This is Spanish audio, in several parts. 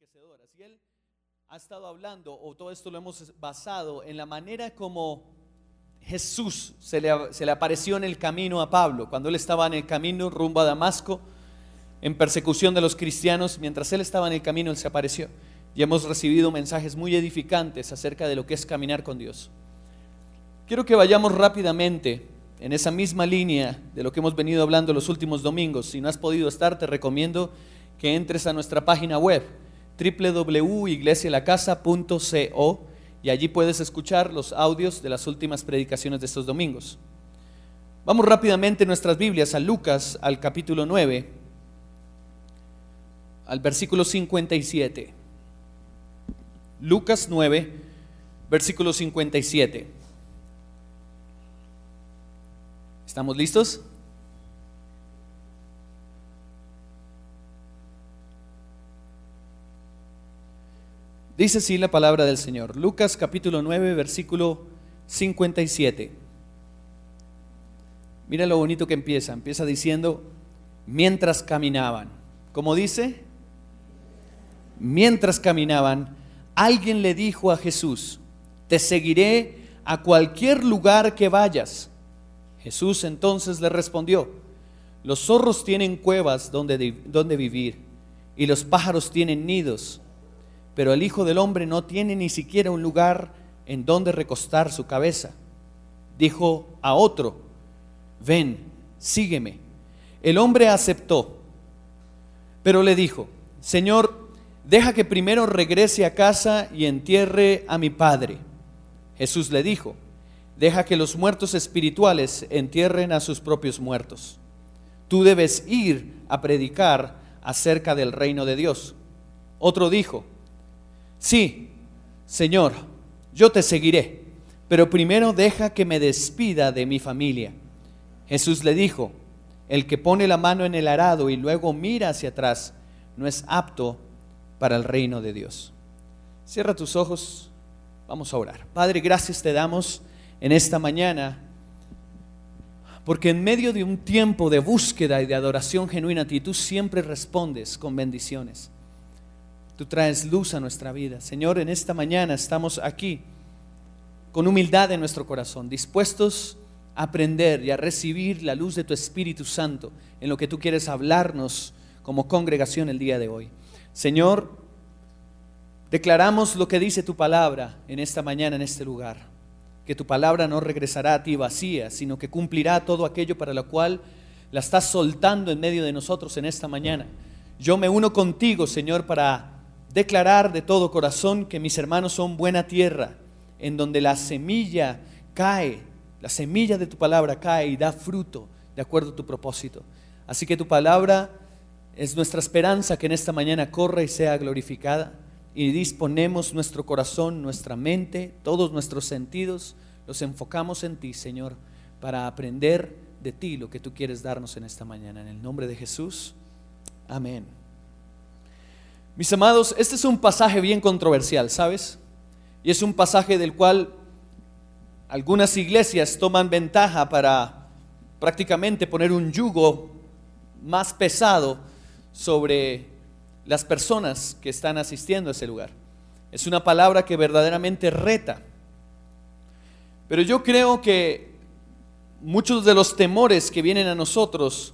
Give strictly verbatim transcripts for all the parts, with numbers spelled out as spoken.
enriquecedoras. Y él ha estado hablando, o todo esto lo hemos basado en la manera como Jesús se le, se le apareció en el camino a Pablo, cuando él estaba en el camino rumbo a Damasco, en persecución de los cristianos. Mientras él estaba en el camino, él se apareció. Y hemos recibido mensajes muy edificantes acerca de lo que es caminar con Dios. Quiero que vayamos rápidamente en esa misma línea de lo que hemos venido hablando los últimos domingos. Si no has podido estar, te recomiendo que entres a nuestra página web doble u doble u doble u punto iglesia la casa punto co, y allí puedes escuchar los audios de las últimas predicaciones de estos domingos. Vamos rápidamente en nuestras Biblias a Lucas, al capítulo nueve, al versículo cincuenta y siete. Lucas nueve, versículo cincuenta y siete. ¿Estamos listos? Dice así la palabra del Señor. Lucas capítulo nueve, versículo cincuenta y siete. Mira lo bonito que empieza. Empieza diciendo, mientras caminaban. ¿Cómo dice? Mientras caminaban, alguien le dijo a Jesús, te seguiré a cualquier lugar que vayas. Jesús entonces le respondió, los zorros tienen cuevas donde, donde vivir, y los pájaros tienen nidos, pero el Hijo del Hombre no tiene ni siquiera un lugar en donde recostar su cabeza. Dijo a otro, ven, sígueme. El hombre aceptó, pero le dijo, Señor, deja que primero regrese a casa y entierre a mi padre. Jesús le dijo, deja que los muertos espirituales entierren a sus propios muertos. Tú debes ir a predicar acerca del reino de Dios. Otro dijo, sí, Señor, yo te seguiré, pero primero deja que me despida de mi familia. Jesús le dijo, el que pone la mano en el arado y luego mira hacia atrás, no es apto para el reino de Dios. Cierra tus ojos, vamos a orar. Padre, gracias te damos en esta mañana, porque en medio de un tiempo de búsqueda y de adoración genuina a ti, tú siempre respondes con bendiciones. Tú traes luz a nuestra vida. Señor, en esta mañana estamos aquí con humildad en nuestro corazón, dispuestos a aprender y a recibir la luz de tu Espíritu Santo en lo que tú quieres hablarnos como congregación el día de hoy. Señor, declaramos lo que dice tu palabra en esta mañana, en este lugar, que tu palabra no regresará a ti vacía, sino que cumplirá todo aquello para lo cual la estás soltando en medio de nosotros en esta mañana. Yo me uno contigo, Señor, para declarar de todo corazón que mis hermanos son buena tierra, en donde la semilla cae, la semilla de tu palabra cae y da fruto de acuerdo a tu propósito. Así que tu palabra es nuestra esperanza que en esta mañana corra y sea glorificada, y disponemos nuestro corazón, nuestra mente, todos nuestros sentidos, los enfocamos en ti, Señor, para aprender de ti lo que tú quieres darnos en esta mañana. En el nombre de Jesús, amén. Mis amados, este es un pasaje bien controversial, ¿sabes? Y es un pasaje del cual algunas iglesias toman ventaja para prácticamente poner un yugo más pesado sobre las personas que están asistiendo a ese lugar. Es una palabra que verdaderamente reta. Pero yo creo que muchos de los temores que vienen a nosotros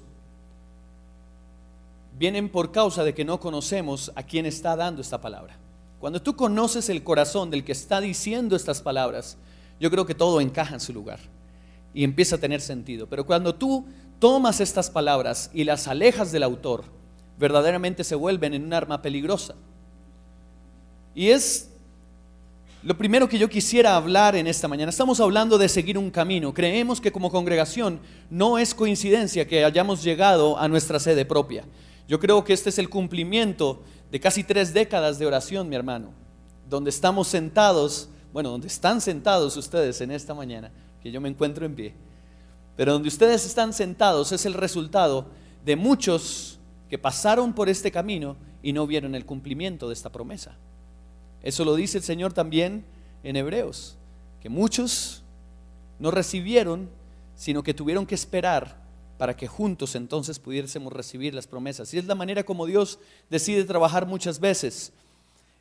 vienen por causa de que no conocemos a quién está dando esta palabra. Cuando tú conoces el corazón del que está diciendo estas palabras, yo creo que todo encaja en su lugar y empieza a tener sentido. Pero cuando tú tomas estas palabras y las alejas del autor, verdaderamente se vuelven en un arma peligrosa. Y es lo primero que yo quisiera hablar en esta mañana. Estamos hablando de seguir un camino. Creemos que como congregación no es coincidencia que hayamos llegado a nuestra sede propia. Yo creo que este es el cumplimiento de casi tres décadas de oración, mi hermano, donde estamos sentados, bueno, donde están sentados ustedes en esta mañana, que yo me encuentro en pie, pero donde ustedes están sentados es el resultado de muchos que pasaron por este camino y no vieron el cumplimiento de esta promesa. Eso lo dice el Señor también en Hebreos, que muchos no recibieron, sino que tuvieron que esperar para que juntos entonces pudiésemos recibir las promesas. Y es la manera como Dios decide trabajar muchas veces.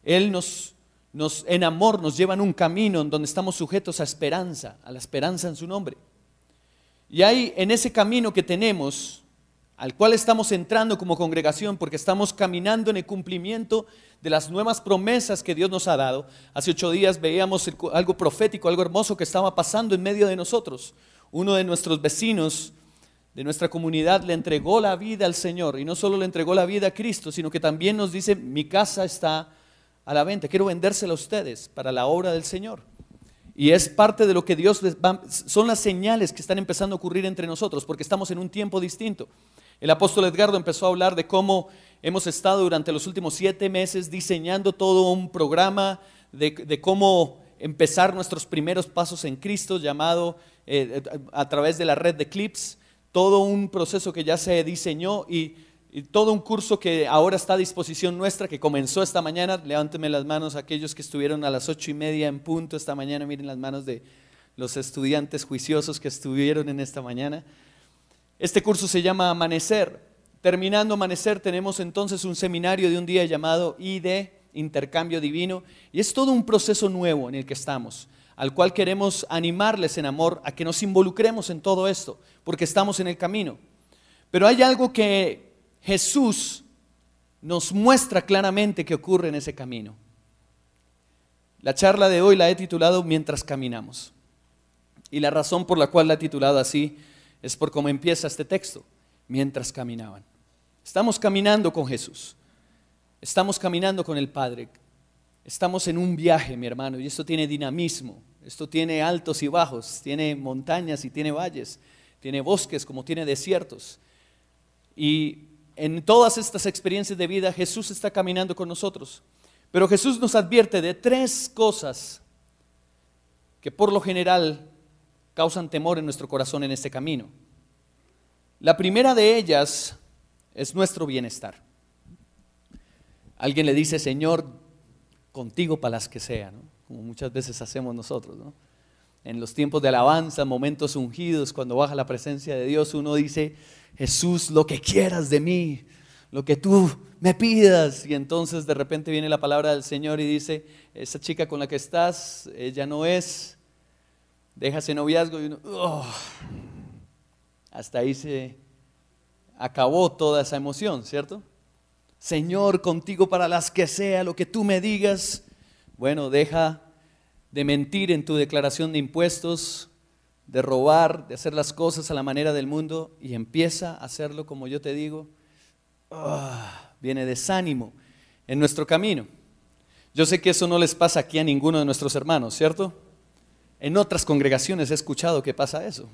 Él nos, nos en amor nos lleva en un camino en donde estamos sujetos a esperanza, a la esperanza en su nombre. Y hay en ese camino que tenemos, al cual estamos entrando como congregación, porque estamos caminando en el cumplimiento de las nuevas promesas que Dios nos ha dado. Hace ocho días veíamos algo profético, algo hermoso que estaba pasando en medio de nosotros. Uno de nuestros vecinos de nuestra comunidad le entregó la vida al Señor, y no solo le entregó la vida a Cristo, sino que también nos dice: mi casa está a la venta, quiero vendérsela a ustedes para la obra del Señor. Y es parte de lo que Dios les va, son las señales que están empezando a ocurrir entre nosotros, porque estamos en un tiempo distinto. El apóstol Edgardo empezó a hablar de cómo hemos estado durante los últimos siete meses diseñando todo un programa de, de cómo empezar nuestros primeros pasos en Cristo, llamado eh, a través de la red de Clips, todo un proceso que ya se diseñó y, y todo un curso que ahora está a disposición nuestra, que comenzó esta mañana. Levánteme las manos aquellos que estuvieron a las ocho y media en punto esta mañana. Miren las manos de los estudiantes juiciosos que estuvieron en esta mañana. Este curso se llama Amanecer. Terminando Amanecer tenemos entonces un seminario de un día llamado I D, Intercambio Divino, y es todo un proceso nuevo en el que estamos, al cual queremos animarles en amor a que nos involucremos en todo esto, porque estamos en el camino. Pero hay algo que Jesús nos muestra claramente que ocurre en ese camino. La charla de hoy la he titulado Mientras Caminamos, y la razón por la cual la he titulado así es por cómo empieza este texto: mientras caminaban. Estamos caminando con Jesús, estamos caminando con el Padre, estamos en un viaje, mi hermano, y esto tiene dinamismo, esto tiene altos y bajos, tiene montañas y tiene valles, tiene bosques como tiene desiertos. Y en todas estas experiencias de vida Jesús está caminando con nosotros, pero Jesús nos advierte de tres cosas que por lo general causan temor en nuestro corazón en este camino. La primera de ellas es nuestro bienestar. Alguien le dice: Señor, contigo para las que sea, ¿no? Como muchas veces hacemos nosotros, ¿no? En los tiempos de alabanza, momentos ungidos, cuando baja la presencia de Dios, uno dice: Jesús, lo que quieras de mí, lo que tú me pidas. Y entonces de repente viene la palabra del Señor y dice: esa chica con la que estás, ella no es, deja ese noviazgo. Y uno, oh, hasta ahí se acabó toda esa emoción, ¿cierto? Señor, contigo para las que sea, lo que tú me digas. Bueno, deja de mentir en tu declaración de impuestos, de robar, de hacer las cosas a la manera del mundo, y empieza a hacerlo como yo te digo. Oh, viene desánimo en nuestro camino. Yo sé que eso no les pasa aquí a ninguno de nuestros hermanos, ¿cierto? En otras congregaciones he escuchado que pasa eso.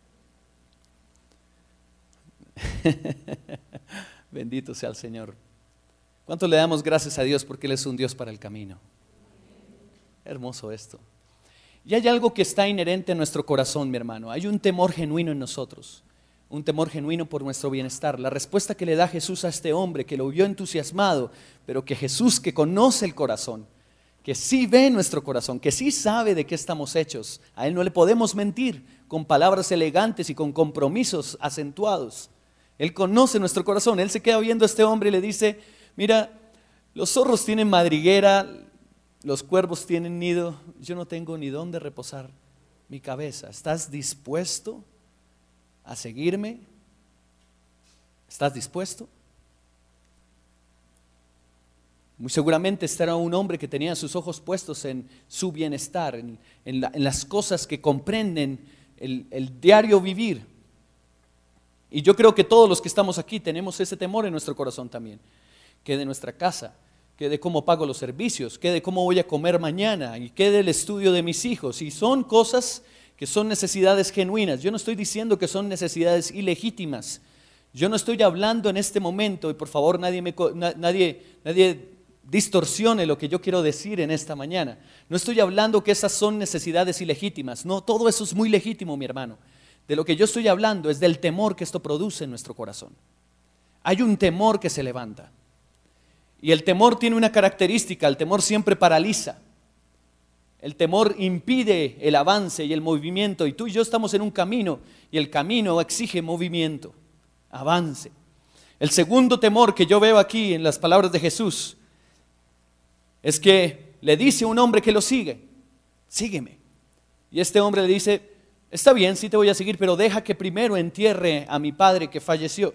Bendito sea el Señor. ¿Cuánto le damos gracias a Dios porque Él es un Dios para el camino? Hermoso esto. Y hay algo que está inherente en nuestro corazón, mi hermano. Hay un temor genuino en nosotros, un temor genuino por nuestro bienestar. La respuesta que le da Jesús a este hombre que lo vio entusiasmado, pero que Jesús, que conoce el corazón, que sí ve nuestro corazón, que sí sabe de qué estamos hechos, a Él no le podemos mentir con palabras elegantes y con compromisos acentuados. Él conoce nuestro corazón. Él se queda viendo a este hombre y le dice: mira, los zorros tienen madriguera, los cuervos tienen nido, yo no tengo ni dónde reposar mi cabeza. ¿Estás dispuesto a seguirme? ¿Estás dispuesto? Muy seguramente este era un hombre que tenía sus ojos puestos en su bienestar, en, en, la, en las cosas que comprenden el, el diario vivir. Y yo creo que todos los que estamos aquí tenemos ese temor en nuestro corazón también, que de nuestra casa, que de cómo pago los servicios, que de cómo voy a comer mañana, y que del estudio de mis hijos. Y son cosas que son necesidades genuinas. Yo no estoy diciendo que son necesidades ilegítimas. Yo no estoy hablando en este momento, y por favor nadie, me, nadie, nadie distorsione lo que yo quiero decir en esta mañana. No estoy hablando que esas son necesidades ilegítimas. No, todo eso es muy legítimo, mi hermano. De lo que yo estoy hablando es del temor que esto produce en nuestro corazón. Hay un temor que se levanta. Y el temor tiene una característica: el temor siempre paraliza. El temor impide el avance y el movimiento, y tú y yo estamos en un camino, y el camino exige movimiento, avance. El segundo temor que yo veo aquí en las palabras de Jesús es que le dice a un hombre que lo sigue, sígueme. Y este hombre le dice, está bien, sí te voy a seguir, pero deja que primero entierre a mi padre que falleció.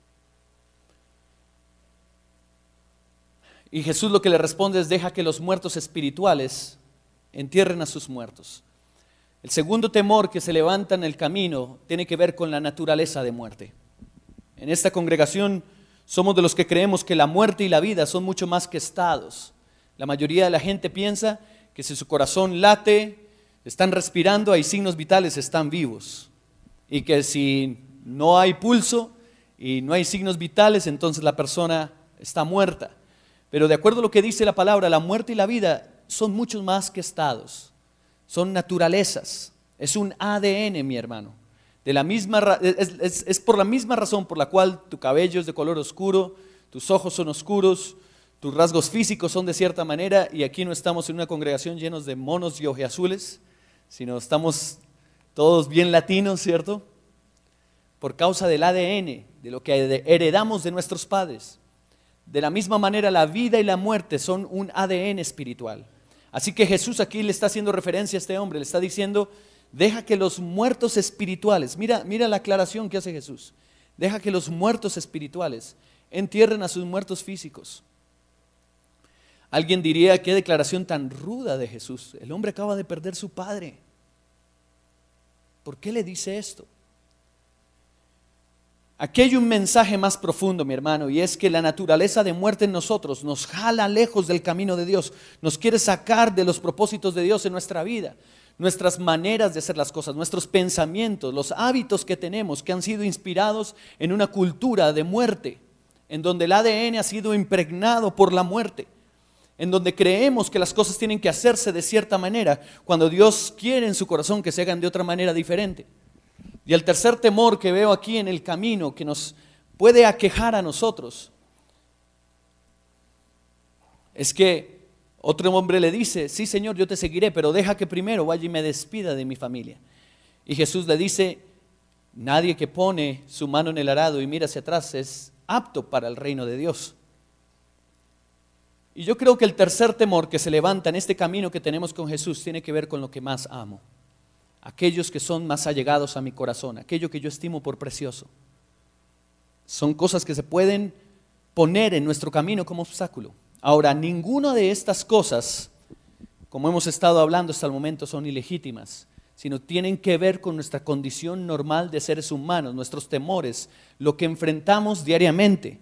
Y Jesús lo que le responde es, deja que los muertos espirituales entierren a sus muertos. El segundo temor que se levanta en el camino tiene que ver con la naturaleza de muerte. En esta congregación somos de los que creemos que la muerte y la vida son mucho más que estados. La mayoría de la gente piensa que si su corazón late, están respirando, hay signos vitales, están vivos. Y que si no hay pulso y no hay signos vitales, entonces la persona está muerta. Pero de acuerdo a lo que dice la palabra, la muerte y la vida son mucho más que estados, son naturalezas, es un A D N, mi hermano. De la misma, es, es, es por la misma razón por la cual tu cabello es de color oscuro, tus ojos son oscuros, tus rasgos físicos son de cierta manera, y aquí no estamos en una congregación llenos de monos y ojeazules, sino estamos todos bien latinos, ¿cierto? Por causa del A D N, de lo que heredamos de nuestros padres. De la misma manera, la vida y la muerte son un A D N espiritual. Así que Jesús aquí le está haciendo referencia a este hombre, le está diciendo, deja que los muertos espirituales, mira, mira la aclaración que hace Jesús, deja que los muertos espirituales entierren a sus muertos físicos. Alguien diría, qué declaración tan ruda de Jesús, el hombre acaba de perder su padre. ¿Por qué le dice esto? Aquí hay un mensaje más profundo, mi hermano, y es que la naturaleza de muerte en nosotros nos jala lejos del camino de Dios, nos quiere sacar de los propósitos de Dios en nuestra vida, nuestras maneras de hacer las cosas, nuestros pensamientos, los hábitos que tenemos que han sido inspirados en una cultura de muerte, en donde el A D N ha sido impregnado por la muerte, en donde creemos que las cosas tienen que hacerse de cierta manera, cuando Dios quiere en su corazón que se hagan de otra manera diferente. Y el tercer temor que veo aquí en el camino, que nos puede aquejar a nosotros, es que otro hombre le dice, sí Señor, yo te seguiré, pero deja que primero vaya y me despida de mi familia. Y Jesús le dice, nadie que pone su mano en el arado y mira hacia atrás es apto para el reino de Dios. Y yo creo que el tercer temor que se levanta en este camino que tenemos con Jesús tiene que ver con lo que más amo. Aquellos que son más allegados a mi corazón, aquello que yo estimo por precioso. Son cosas que se pueden poner en nuestro camino como obstáculo. Ahora, ninguna de estas cosas, como hemos estado hablando hasta el momento, son ilegítimas, sino tienen que ver con nuestra condición normal de seres humanos, nuestros temores, lo que enfrentamos diariamente.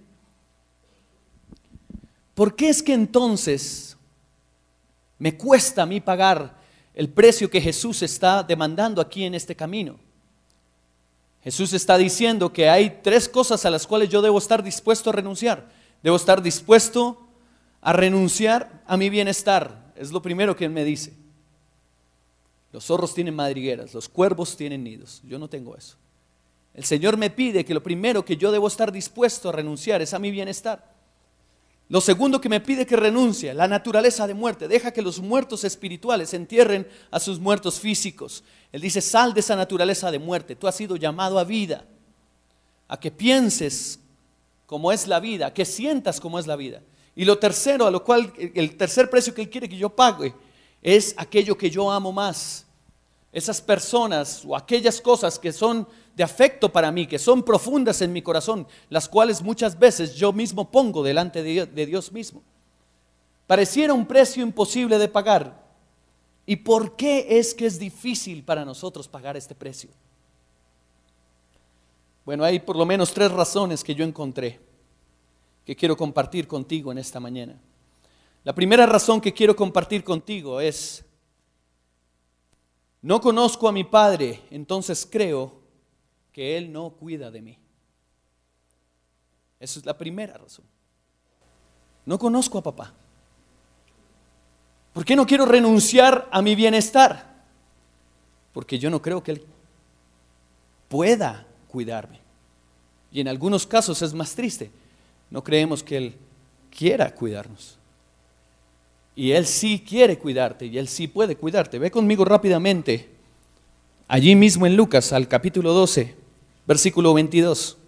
¿Por qué es que entonces me cuesta a mí pagar el precio que Jesús está demandando aquí en este camino? Jesús está diciendo que hay tres cosas a las cuales yo debo estar dispuesto a renunciar. Debo estar dispuesto a renunciar a mi bienestar. Es lo primero que Él me dice. Los zorros tienen madrigueras, los cuervos tienen nidos. Yo no tengo eso. El Señor me pide que lo primero que yo debo estar dispuesto a renunciar es a mi bienestar. Lo segundo que me pide que renuncie, la naturaleza de muerte. Deja que los muertos espirituales entierren a sus muertos físicos. Él dice, sal de esa naturaleza de muerte. Tú has sido llamado a vida, a que pienses como es la vida, a que sientas como es la vida. Y lo tercero, a lo cual, el tercer precio que Él quiere que yo pague, es aquello que yo amo más. Esas personas o aquellas cosas que son de afecto para mí, que son profundas en mi corazón, las cuales muchas veces yo mismo pongo delante de Dios, de Dios mismo. Pareciera un precio imposible de pagar. ¿Y por qué es que es difícil para nosotros pagar este precio? Bueno, hay por lo menos tres razones que yo encontré, que quiero compartir contigo en esta mañana. La primera razón que quiero compartir contigo es, no conozco a mi Padre, entonces creo que Él no cuida de mí. Esa es la primera razón. No conozco a papá. ¿Por qué no quiero renunciar a mi bienestar? Porque yo no creo que Él pueda cuidarme. Y en algunos casos es más triste. No creemos que Él quiera cuidarnos. Y Él sí quiere cuidarte y Él sí puede cuidarte. Ve conmigo rápidamente, allí mismo en Lucas, al capítulo doce, versículo veintidós.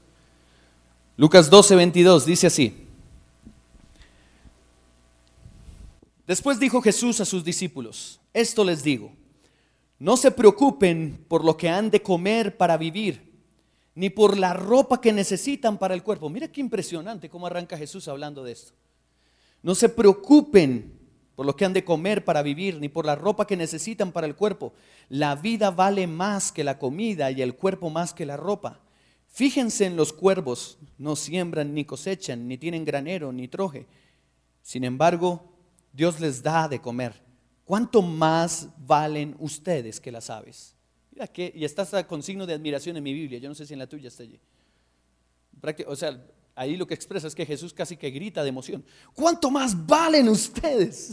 Lucas doce, veintidós, dice así. Después dijo Jesús a sus discípulos: esto les digo, no se preocupen por lo que han de comer para vivir, ni por la ropa que necesitan para el cuerpo. Mira qué impresionante cómo arranca Jesús hablando de esto. No se preocupen por lo que han de comer para vivir, ni por la ropa que necesitan para el cuerpo. La vida vale más que la comida y el cuerpo más que la ropa. Fíjense en los cuervos, no siembran ni cosechan, ni tienen granero ni troje. Sin embargo, Dios les da de comer. ¿Cuánto más valen ustedes que las aves? Mira que, y está con signo de admiración en mi Biblia, yo no sé si en la tuya está allí. O sea, ahí lo que expresa es que Jesús casi que grita de emoción. ¿Cuánto más valen ustedes?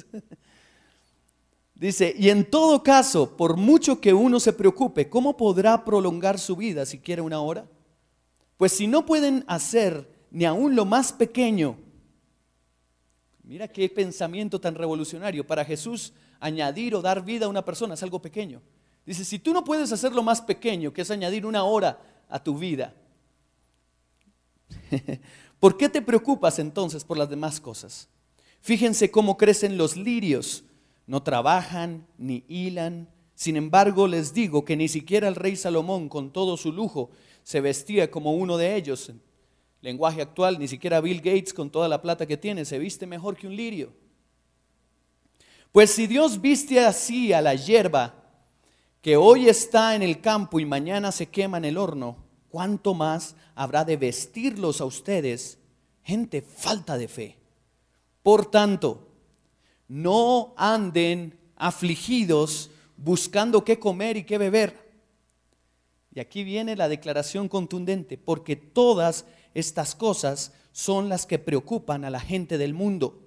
Dice, y en todo caso, por mucho que uno se preocupe, ¿cómo podrá prolongar su vida siquiera una hora? Pues si no pueden hacer ni aún lo más pequeño. Mira qué pensamiento tan revolucionario. Para Jesús, añadir o dar vida a una persona es algo pequeño. Dice, si tú no puedes hacer lo más pequeño, que es añadir una hora a tu vida, ¿por qué te preocupas entonces por las demás cosas? Fíjense cómo crecen los lirios, no trabajan ni hilan. Sin embargo, les digo que ni siquiera el rey Salomón, con todo su lujo, se vestía como uno de ellos. En lenguaje actual, ni siquiera Bill Gates, con toda la plata que tiene, se viste mejor que un lirio. Pues si Dios viste así a la hierba, que hoy está en el campo y mañana se quema en el horno, ¿cuánto más habrá de vestirlos a ustedes, gente falta de fe? Por tanto, no anden afligidos buscando qué comer y qué beber. Y aquí viene la declaración contundente, porque todas estas cosas son las que preocupan a la gente del mundo.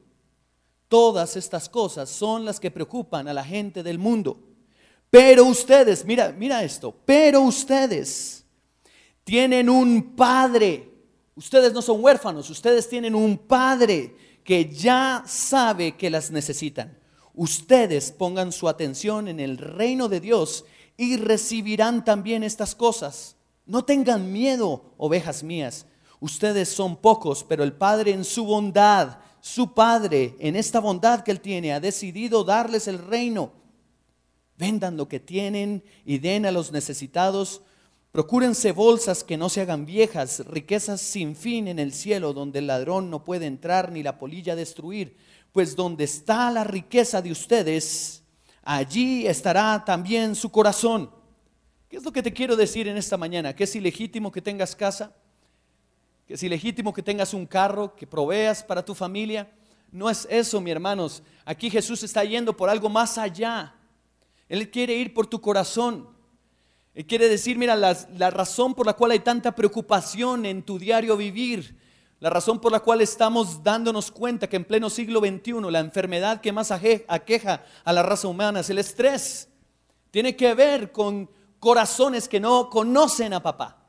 Todas estas cosas son las que preocupan a la gente del mundo. Pero ustedes, mira, mira esto, pero ustedes tienen un padre. Ustedes no son huérfanos, ustedes tienen un padre que ya sabe que las necesitan. Ustedes pongan su atención en el reino de Dios y recibirán también estas cosas. No tengan miedo, ovejas mías. Ustedes son pocos, pero el Padre en su bondad, su Padre en esta bondad que Él tiene, ha decidido darles el reino. Vendan lo que tienen y den a los necesitados. Procúrense bolsas que no se hagan viejas, riquezas sin fin en el cielo, donde el ladrón no puede entrar ni la polilla destruir. Pues donde está la riqueza de ustedes, allí estará también su corazón. ¿Qué es lo que te quiero decir en esta mañana? ¿Que es ilegítimo que tengas casa? ¿Que es ilegítimo que tengas un carro, que proveas para tu familia? No es eso, mi hermanos. Aquí Jesús está yendo por algo más allá. Él quiere ir por tu corazón. Él quiere decir, mira, la, la razón por la cual hay tanta preocupación en tu diario vivir, la razón por la cual estamos dándonos cuenta que en pleno siglo veintiuno la enfermedad que más aqueja a la raza humana es el estrés. Tiene que ver con corazones que no conocen a papá,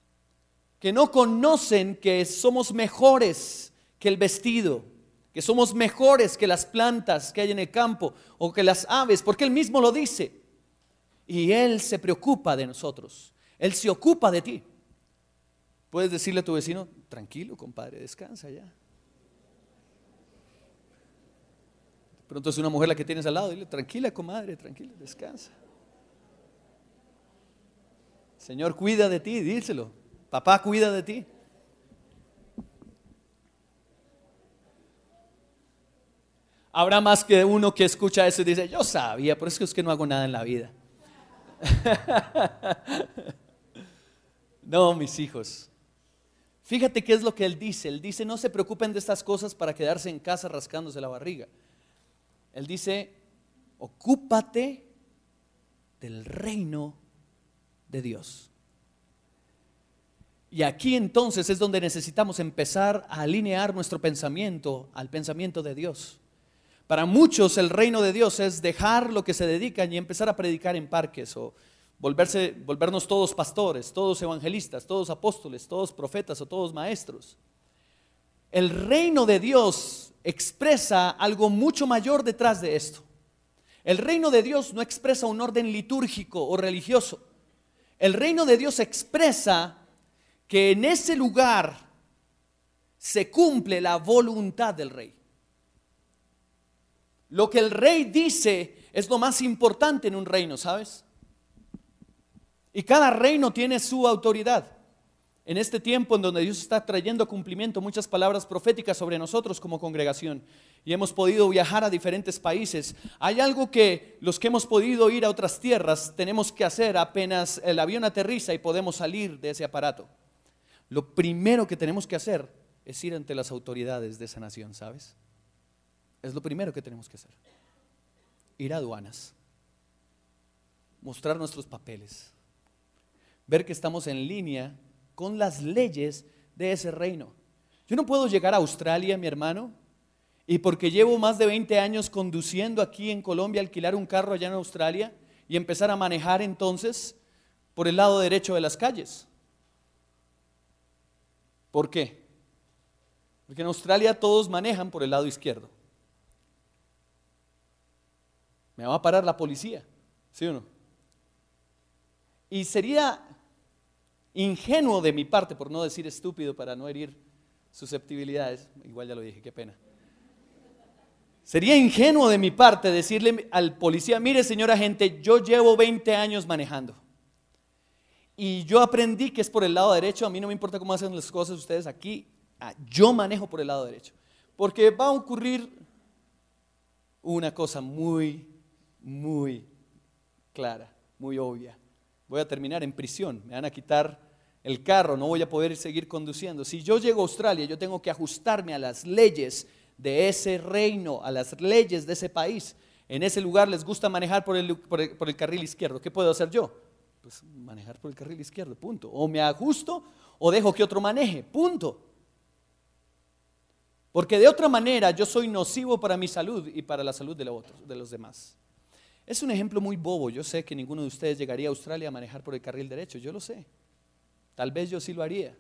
que no conocen que somos mejores que el vestido, que somos mejores que las plantas que hay en el campo o que las aves, porque Él mismo lo dice. Y Él se preocupa de nosotros, Él se ocupa de ti. Puedes decirle a tu vecino, tranquilo compadre, descansa ya. De pronto es una mujer la que tienes al lado, dile, tranquila comadre, tranquila, descansa. Señor cuida de ti, díselo, papá cuida de ti. Habrá más que uno que escucha eso y dice, yo sabía, por eso es que no hago nada en la vida. No, mis hijos, fíjate qué es lo que Él dice. Él dice, no se preocupen de estas cosas para quedarse en casa rascándose la barriga. Él dice, ocúpate del reino de Dios. Y aquí entonces es donde necesitamos empezar a alinear nuestro pensamiento al pensamiento de Dios. Para muchos el reino de Dios es dejar lo que se dedican y empezar a predicar en parques o volverse, volvernos todos pastores, todos evangelistas, todos apóstoles, todos profetas o todos maestros. El reino de Dios expresa algo mucho mayor detrás de esto. El reino de Dios no expresa un orden litúrgico o religioso. El reino de Dios expresa que en ese lugar se cumple la voluntad del rey. Lo que el rey dice es lo más importante en un reino, ¿sabes? Y cada reino tiene su autoridad. En este tiempo en donde Dios está trayendo a cumplimiento muchas palabras proféticas sobre nosotros como congregación y hemos podido viajar a diferentes países, hay algo que los que hemos podido ir a otras tierras tenemos que hacer apenas el avión aterriza y podemos salir de ese aparato. Lo primero que tenemos que hacer es ir ante las autoridades de esa nación, ¿sabes? Es lo primero que tenemos que hacer. Ir a aduanas, mostrar nuestros papeles, ver que estamos en línea con las leyes de ese reino. Yo no puedo llegar a Australia, mi hermano, y porque llevo más de veinte años conduciendo aquí en Colombia, alquilar un carro allá en Australia y empezar a manejar entonces por el lado derecho de las calles. ¿Por qué? Porque en Australia todos manejan por el lado izquierdo. Me va a parar la policía, ¿sí o no? Y sería ingenuo de mi parte, por no decir estúpido para no herir susceptibilidades, igual ya lo dije, qué pena. Sería ingenuo de mi parte decirle al policía, mire señor agente, yo llevo veinte años manejando y yo aprendí que es por el lado derecho, a mí no me importa cómo hacen las cosas ustedes aquí, yo manejo por el lado derecho, porque va a ocurrir una cosa muy, muy clara, muy obvia. Voy a terminar en prisión, me van a quitar el carro, no voy a poder seguir conduciendo. Si yo llego a Australia, yo tengo que ajustarme a las leyes de ese reino, a las leyes de ese país. En ese lugar les gusta manejar por el, por el, por el carril izquierdo. ¿Qué puedo hacer yo? Pues manejar por el carril izquierdo, punto. O me ajusto o dejo que otro maneje, punto. Porque de otra manera yo soy nocivo para mi salud y para la salud de los otros, de los demás. Es un ejemplo muy bobo, yo sé que ninguno de ustedes llegaría a Australia a manejar por el carril derecho, yo lo sé. Tal vez yo sí lo haría.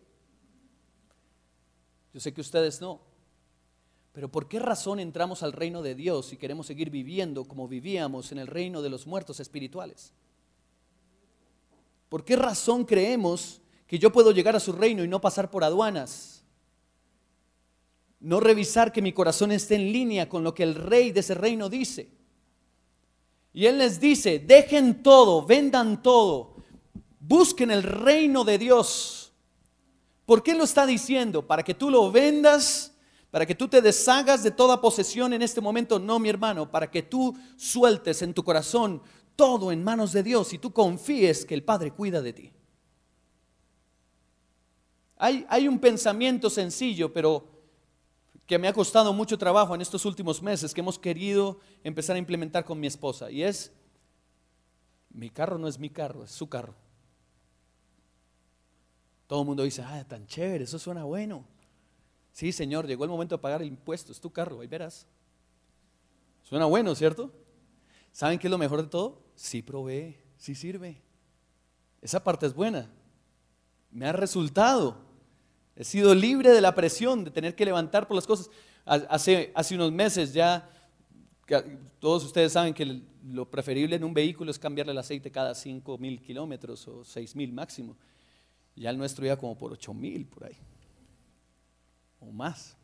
Yo sé que ustedes no. Pero ¿por qué razón entramos al reino de Dios y queremos seguir viviendo como vivíamos en el reino de los muertos espirituales? ¿Por qué razón creemos que yo puedo llegar a su reino y no pasar por aduanas? No revisar que mi corazón esté en línea con lo que el rey de ese reino dice. Y Él les dice, dejen todo, vendan todo, busquen el reino de Dios. ¿Por qué lo está diciendo? ¿Para que tú lo vendas? ¿Para que tú te deshagas de toda posesión en este momento? No, mi hermano, para que tú sueltes en tu corazón todo en manos de Dios y tú confíes que el Padre cuida de ti. Hay, hay un pensamiento sencillo, pero que me ha costado mucho trabajo en estos últimos meses, que hemos querido empezar a implementar con mi esposa, y es, mi carro no es mi carro, es su carro. Todo el mundo dice, ah, tan chévere, eso suena bueno. Sí, señor, llegó el momento de pagar el impuesto, es tu carro, ahí verás. Suena bueno, ¿cierto? ¿Saben qué es lo mejor de todo? Sí provee, sí sirve. Esa parte es buena. Me ha resultado. He sido libre de la presión de tener que levantar por las cosas. Hace, hace unos meses ya, todos ustedes saben que lo preferible en un vehículo es cambiarle el aceite cada cinco mil kilómetros o seis mil máximo. Ya el nuestro iba como por ocho mil por ahí, o más.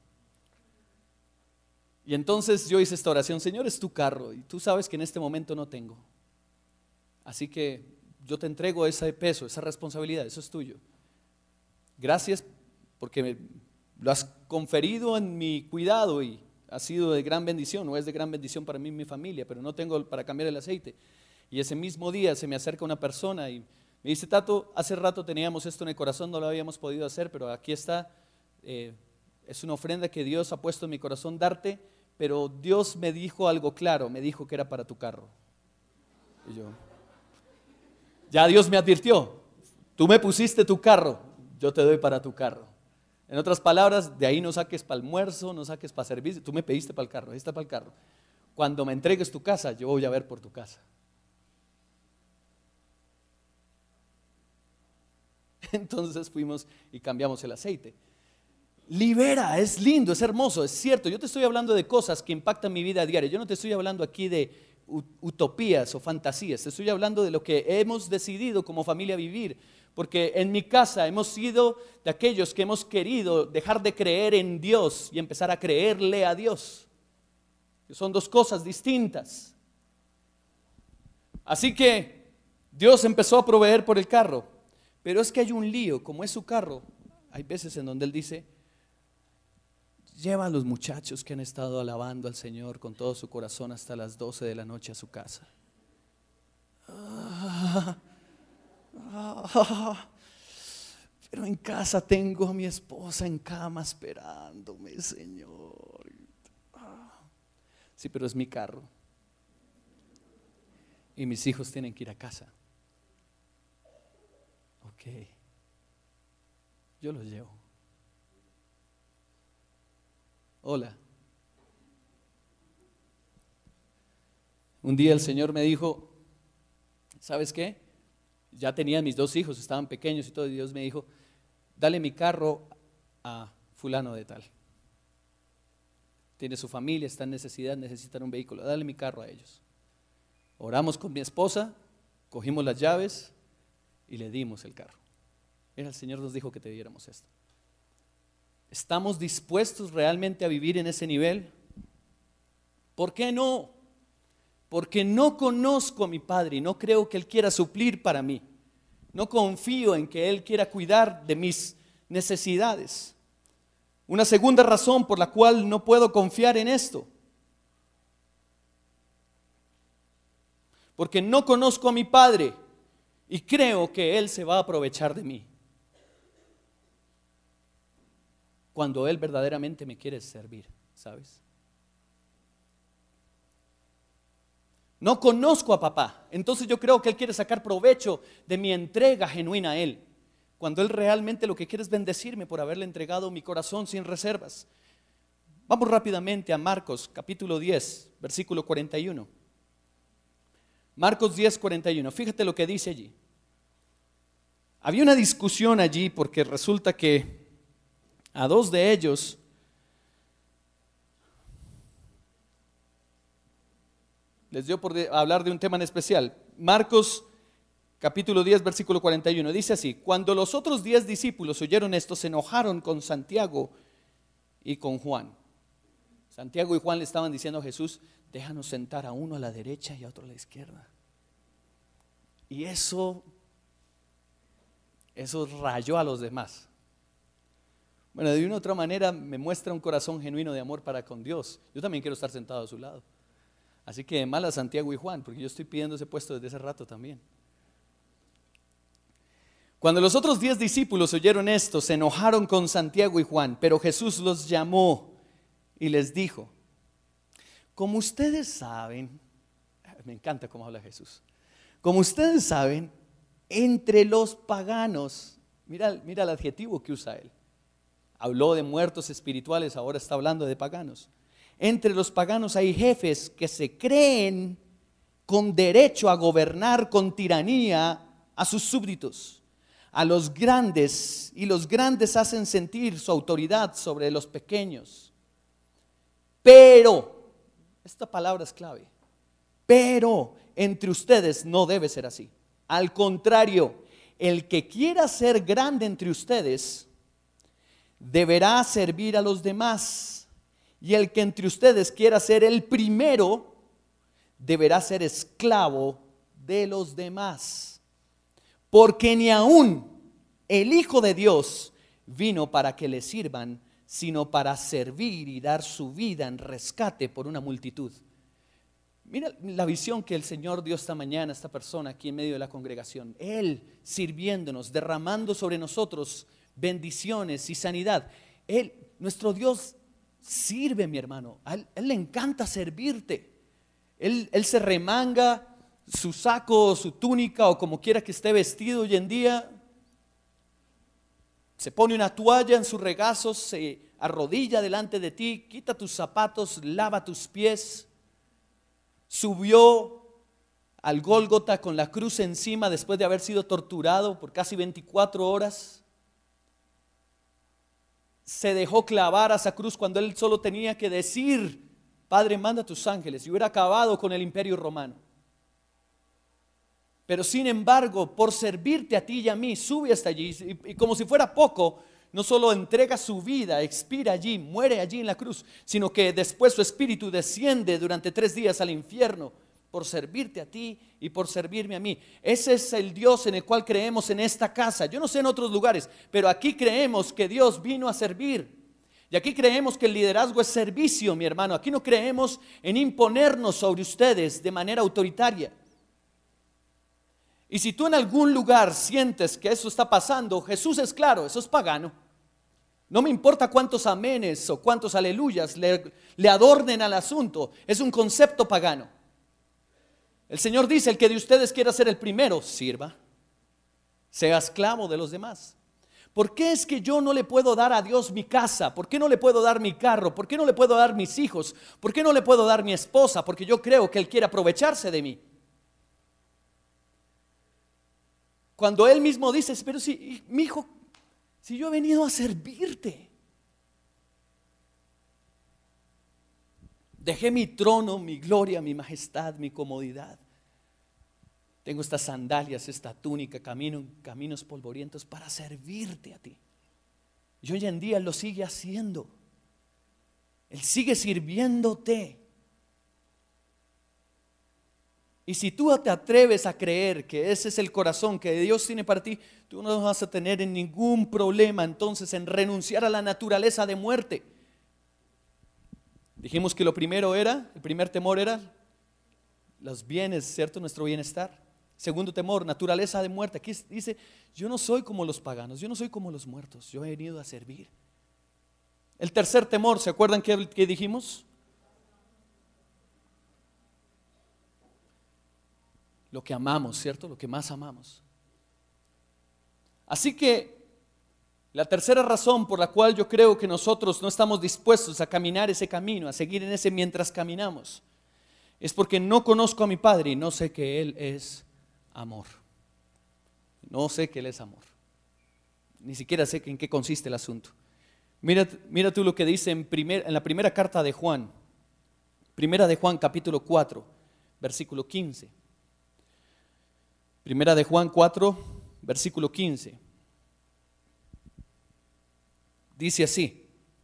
Y entonces yo hice esta oración, Señor, es tu carro y tú sabes que en este momento no tengo. Así que yo te entrego ese peso, esa responsabilidad, eso es tuyo. Gracias porque me, lo has conferido en mi cuidado y ha sido de gran bendición, o es de gran bendición para mí y mi familia, pero no tengo para cambiar el aceite. Y ese mismo día se me acerca una persona y me dice, Tato, hace rato teníamos esto en el corazón, no lo habíamos podido hacer, pero aquí está, eh, es una ofrenda que Dios ha puesto en mi corazón darte, pero Dios me dijo algo claro, me dijo que era para tu carro. Y yo, ya Dios me advirtió, tú me pusiste tu carro, yo te doy para tu carro. En otras palabras, de ahí no saques para almuerzo, no saques para servicio, tú me pediste para el carro, ahí está para el carro. Cuando me entregues tu casa, yo voy a ver por tu casa. Entonces fuimos y cambiamos el aceite. Libera, es lindo, es hermoso, es cierto. Yo te estoy hablando de cosas que impactan mi vida diaria. Yo no te estoy hablando aquí de utopías o fantasías. Te estoy hablando de lo que hemos decidido como familia vivir. Porque en mi casa hemos sido de aquellos que hemos querido dejar de creer en Dios y empezar a creerle a Dios. que son dos cosas distintas. Así que Dios empezó a proveer por el carro, pero es que hay un lío, como es su carro, hay veces en donde Él dice, lleva a los muchachos que han estado alabando al Señor con todo su corazón hasta las doce de la noche a su casa. Ah, ah, pero en casa tengo a mi esposa en cama esperándome, Señor. Ah, sí, pero es mi carro. Y mis hijos tienen que ir a casa. Ok, yo los llevo. Hola. Un día el Señor me dijo, ¿sabes qué? Ya tenía mis dos hijos, estaban pequeños y todo, y Dios me dijo, dale mi carro a fulano de tal. Tiene su familia, está en necesidad, necesitan un vehículo, dale mi carro a ellos. Oramos con mi esposa, cogimos las llaves y le dimos el carro. Mira, el Señor nos dijo que te diéramos esto. ¿Estamos dispuestos realmente a vivir en ese nivel? ¿Por qué no? Porque no conozco a mi Padre y no creo que Él quiera suplir para mí. No confío en que Él quiera cuidar de mis necesidades. Una segunda razón por la cual no puedo confiar en esto. Porque no conozco a mi Padre y creo que Él se va a aprovechar de mí. Cuando Él verdaderamente me quiere servir, ¿sabes? No conozco a papá, entonces yo creo que Él quiere sacar provecho de mi entrega genuina a Él, cuando Él realmente lo que quiere es bendecirme por haberle entregado mi corazón sin reservas. Vamos rápidamente a Marcos capítulo diez, versículo cuarenta y uno. Marcos diez, cuarenta y uno, fíjate lo que dice allí. Había una discusión allí porque resulta que a dos de ellos les dio por hablar de un tema en especial. Marcos capítulo diez, versículo cuarenta y uno, dice así: cuando los otros diez discípulos oyeron esto, se enojaron con Santiago y con Juan. Santiago y Juan le estaban diciendo a Jesús, déjanos sentar a uno a la derecha y a otro a la izquierda. Y eso, eso rayó a los demás. Bueno, de una u otra manera me muestra un corazón genuino de amor para con Dios. Yo también quiero estar sentado a su lado. Así que mal a Santiago y Juan, porque yo estoy pidiendo ese puesto desde ese rato también. Cuando los otros diez discípulos oyeron esto, se enojaron con Santiago y Juan, pero Jesús los llamó y les dijo, como ustedes saben, me encanta cómo habla Jesús, como ustedes saben, entre los paganos, mira, mira el adjetivo que usa él, habló de muertos espirituales, ahora está hablando de paganos. Entre los paganos hay jefes que se creen con derecho a gobernar con tiranía a sus súbditos, a los grandes, y los grandes hacen sentir su autoridad sobre los pequeños. Pero, esta palabra es clave, pero entre ustedes no debe ser así. Al contrario, el que quiera ser grande entre ustedes deberá servir a los demás, y el que entre ustedes quiera ser el primero deberá ser esclavo de los demás, porque ni aún el Hijo de Dios vino para que le sirvan, sino para servir y dar su vida en rescate por una multitud. Mira la visión que el Señor dio esta mañana a esta persona aquí en medio de la congregación. Él sirviéndonos, derramando sobre nosotros bendiciones y sanidad. Él, nuestro Dios, sirve, mi hermano. A él, a él le encanta servirte. Él, él se remanga su saco, su túnica o como quiera que esté vestido hoy en día. Se pone una toalla en sus regazos, se arrodilla delante de ti, quita tus zapatos, lava tus pies. Subió al Gólgota con la cruz encima después de haber sido torturado por casi veinticuatro horas. Se dejó clavar a esa cruz cuando él solo tenía que decir, Padre, manda a tus ángeles, y hubiera acabado con el imperio romano. Pero sin embargo, por servirte a ti y a mí, sube hasta allí, y, y como si fuera poco, no solo entrega su vida, expira allí, muere allí en la cruz, sino que después su espíritu desciende durante tres días al infierno por servirte a ti y por servirme a mí. Ese es el Dios en el cual creemos en esta casa. Yo no sé en otros lugares, pero aquí creemos que Dios vino a servir. Y aquí creemos que el liderazgo es servicio, mi hermano. Aquí no creemos en imponernos sobre ustedes de manera autoritaria. Y si tú en algún lugar sientes que eso está pasando, Jesús es claro, eso es pagano. No me importa cuántos amenes o cuántos aleluyas le, le adornen al asunto, es un concepto pagano. El Señor dice, el que de ustedes quiera ser el primero, sirva, sea esclavo de los demás. ¿Por qué es que yo no le puedo dar a Dios mi casa? ¿Por qué no le puedo dar mi carro? ¿Por qué no le puedo dar mis hijos? ¿Por qué no le puedo dar mi esposa? Porque yo creo que Él quiere aprovecharse de mí. Cuando Él mismo dice, pero si, mi hijo, si yo he venido a servirte. Dejé mi trono, mi gloria, mi majestad, mi comodidad. Tengo estas sandalias, esta túnica, camino en caminos polvorientos para servirte a ti. Y hoy en día Él lo sigue haciendo. Él sigue sirviéndote. Y si tú te atreves a creer que ese es el corazón que Dios tiene para ti, tú no vas a tener ningún problema entonces en renunciar a la naturaleza de muerte. Dijimos que lo primero era, el primer temor era los bienes, ¿cierto? Nuestro bienestar. Segundo temor, naturaleza de muerte. Aquí dice, yo no soy como los paganos, yo no soy como los muertos, yo he venido a servir. El tercer temor, ¿se acuerdan qué, qué dijimos? Lo que amamos, ¿cierto? Lo que más amamos. Así que la tercera razón por la cual yo creo que nosotros no estamos dispuestos a caminar ese camino, a seguir en ese mientras caminamos, es porque no conozco a mi Padre y no sé que Él es amor. No sé que Él es amor. Ni siquiera sé en qué consiste el asunto. Mira, mira tú lo que dice en, primer, en la primera carta de Juan. Primera de Juan capítulo cuatro, versículo quince. Primera de Juan cuatro, versículo quince. Dice así.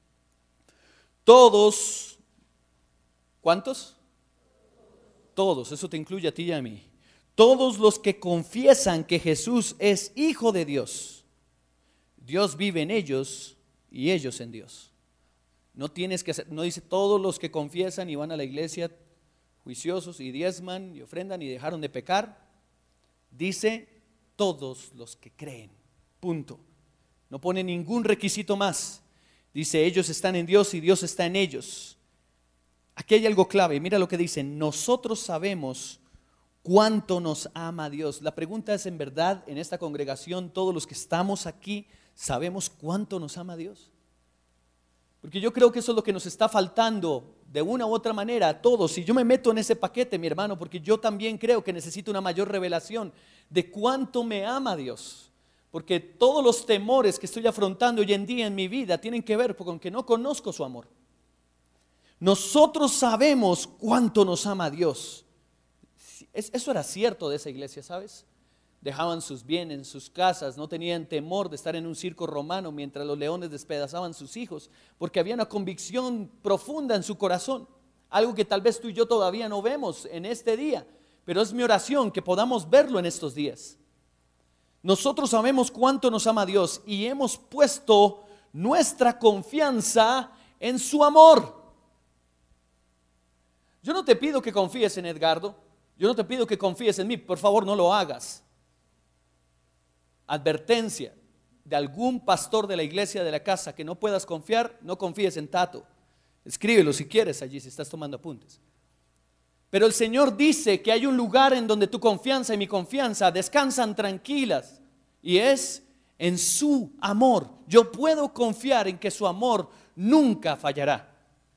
Todos, ¿cuántos? Todos, eso te incluye a ti y a mí. Todos los que confiesan que Jesús es Hijo de Dios, Dios vive en ellos y ellos en Dios. No tienes que hacer, no dice todos los que confiesan y van a la iglesia juiciosos y diezman y ofrendan y dejaron de pecar. Dice todos los que creen, punto. No pone ningún requisito más. Dice ellos están en Dios y Dios está en ellos. Aquí hay algo clave, mira lo que dice, nosotros sabemos cuánto nos ama Dios. La pregunta es, ¿en verdad en esta congregación todos los que estamos aquí sabemos cuánto nos ama Dios? Porque yo creo que eso es lo que nos está faltando de una u otra manera a todos. Y yo me meto en ese paquete, mi hermano, porque yo también creo que necesito una mayor revelación de cuánto me ama Dios. Porque todos los temores que estoy afrontando hoy en día en mi vida tienen que ver con que no conozco su amor. Nosotros sabemos cuánto nos ama Dios. Eso era cierto de esa iglesia, ¿sabes? Dejaban sus bienes, sus casas, no tenían temor de estar en un circo romano mientras los leones despedazaban sus hijos, porque había una convicción profunda en su corazón, algo que tal vez tú y yo todavía no vemos en este día, pero es mi oración que podamos verlo en estos días. Nosotros sabemos cuánto nos ama Dios y hemos puesto nuestra confianza en su amor. Yo no te pido que confíes en Edgardo, yo no te pido que confíes en mí, por favor no lo hagas. Advertencia de algún pastor de la iglesia de la casa que no puedas confiar, no confíes en Tato. Escríbelo si quieres allí, si estás tomando apuntes. Pero el Señor dice que hay un lugar en donde tu confianza y mi confianza descansan tranquilas, y es en su amor. Yo puedo confiar en que su amor nunca fallará.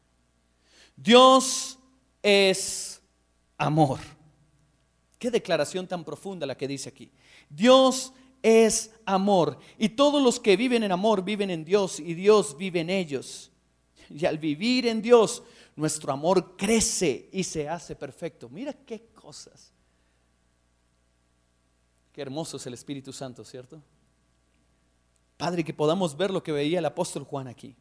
Dios es amor. Qué declaración tan profunda la que dice aquí. Dios es amor, y todos los que viven en amor viven en Dios y Dios vive en ellos. Y al vivir en Dios, nuestro amor crece y se hace perfecto. Mira qué cosas. Qué hermoso es el Espíritu Santo, ¿cierto? Padre, que podamos ver lo que veía el apóstol Juan aquí.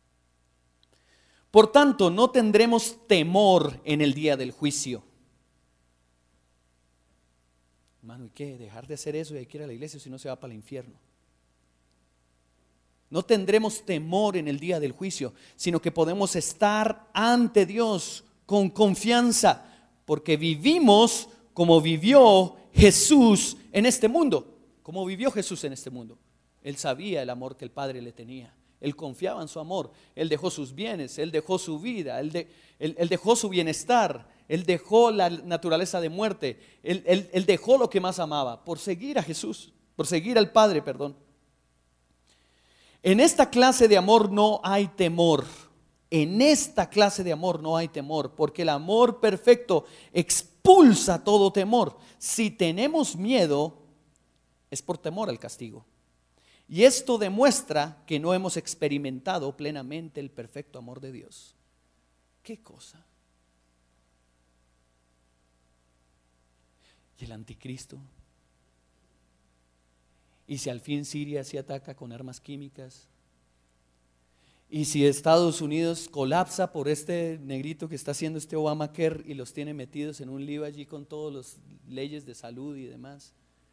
Por tanto, no tendremos temor en el día del juicio. Hermano, ¿y qué? Dejar de hacer eso y hay que ir a la iglesia, si no se va para el infierno. No tendremos temor en el día del juicio, sino que podemos estar ante Dios con confianza, porque vivimos como vivió Jesús en este mundo. Como vivió Jesús en este mundo. Él sabía el amor que el Padre le tenía. Él confiaba en su amor. Él dejó sus bienes, él dejó su vida, él, de, él, él dejó su bienestar, él dejó la naturaleza de muerte, él, él, él dejó lo que más amaba por seguir a Jesús, por seguir al Padre, perdón. En esta clase de amor no hay temor. En esta clase de amor no hay temor, porque el amor perfecto expulsa todo temor. Si tenemos miedo, es por temor al castigo. Y esto demuestra que no hemos experimentado plenamente el perfecto amor de Dios. ¿Qué cosa? ¿Y el anticristo? ¿Y si al fin Siria se ataca con armas químicas? ¿Y si Estados Unidos colapsa por este negrito que está haciendo este Obamacare y los tiene metidos en un lío allí con todas las leyes de salud y demás?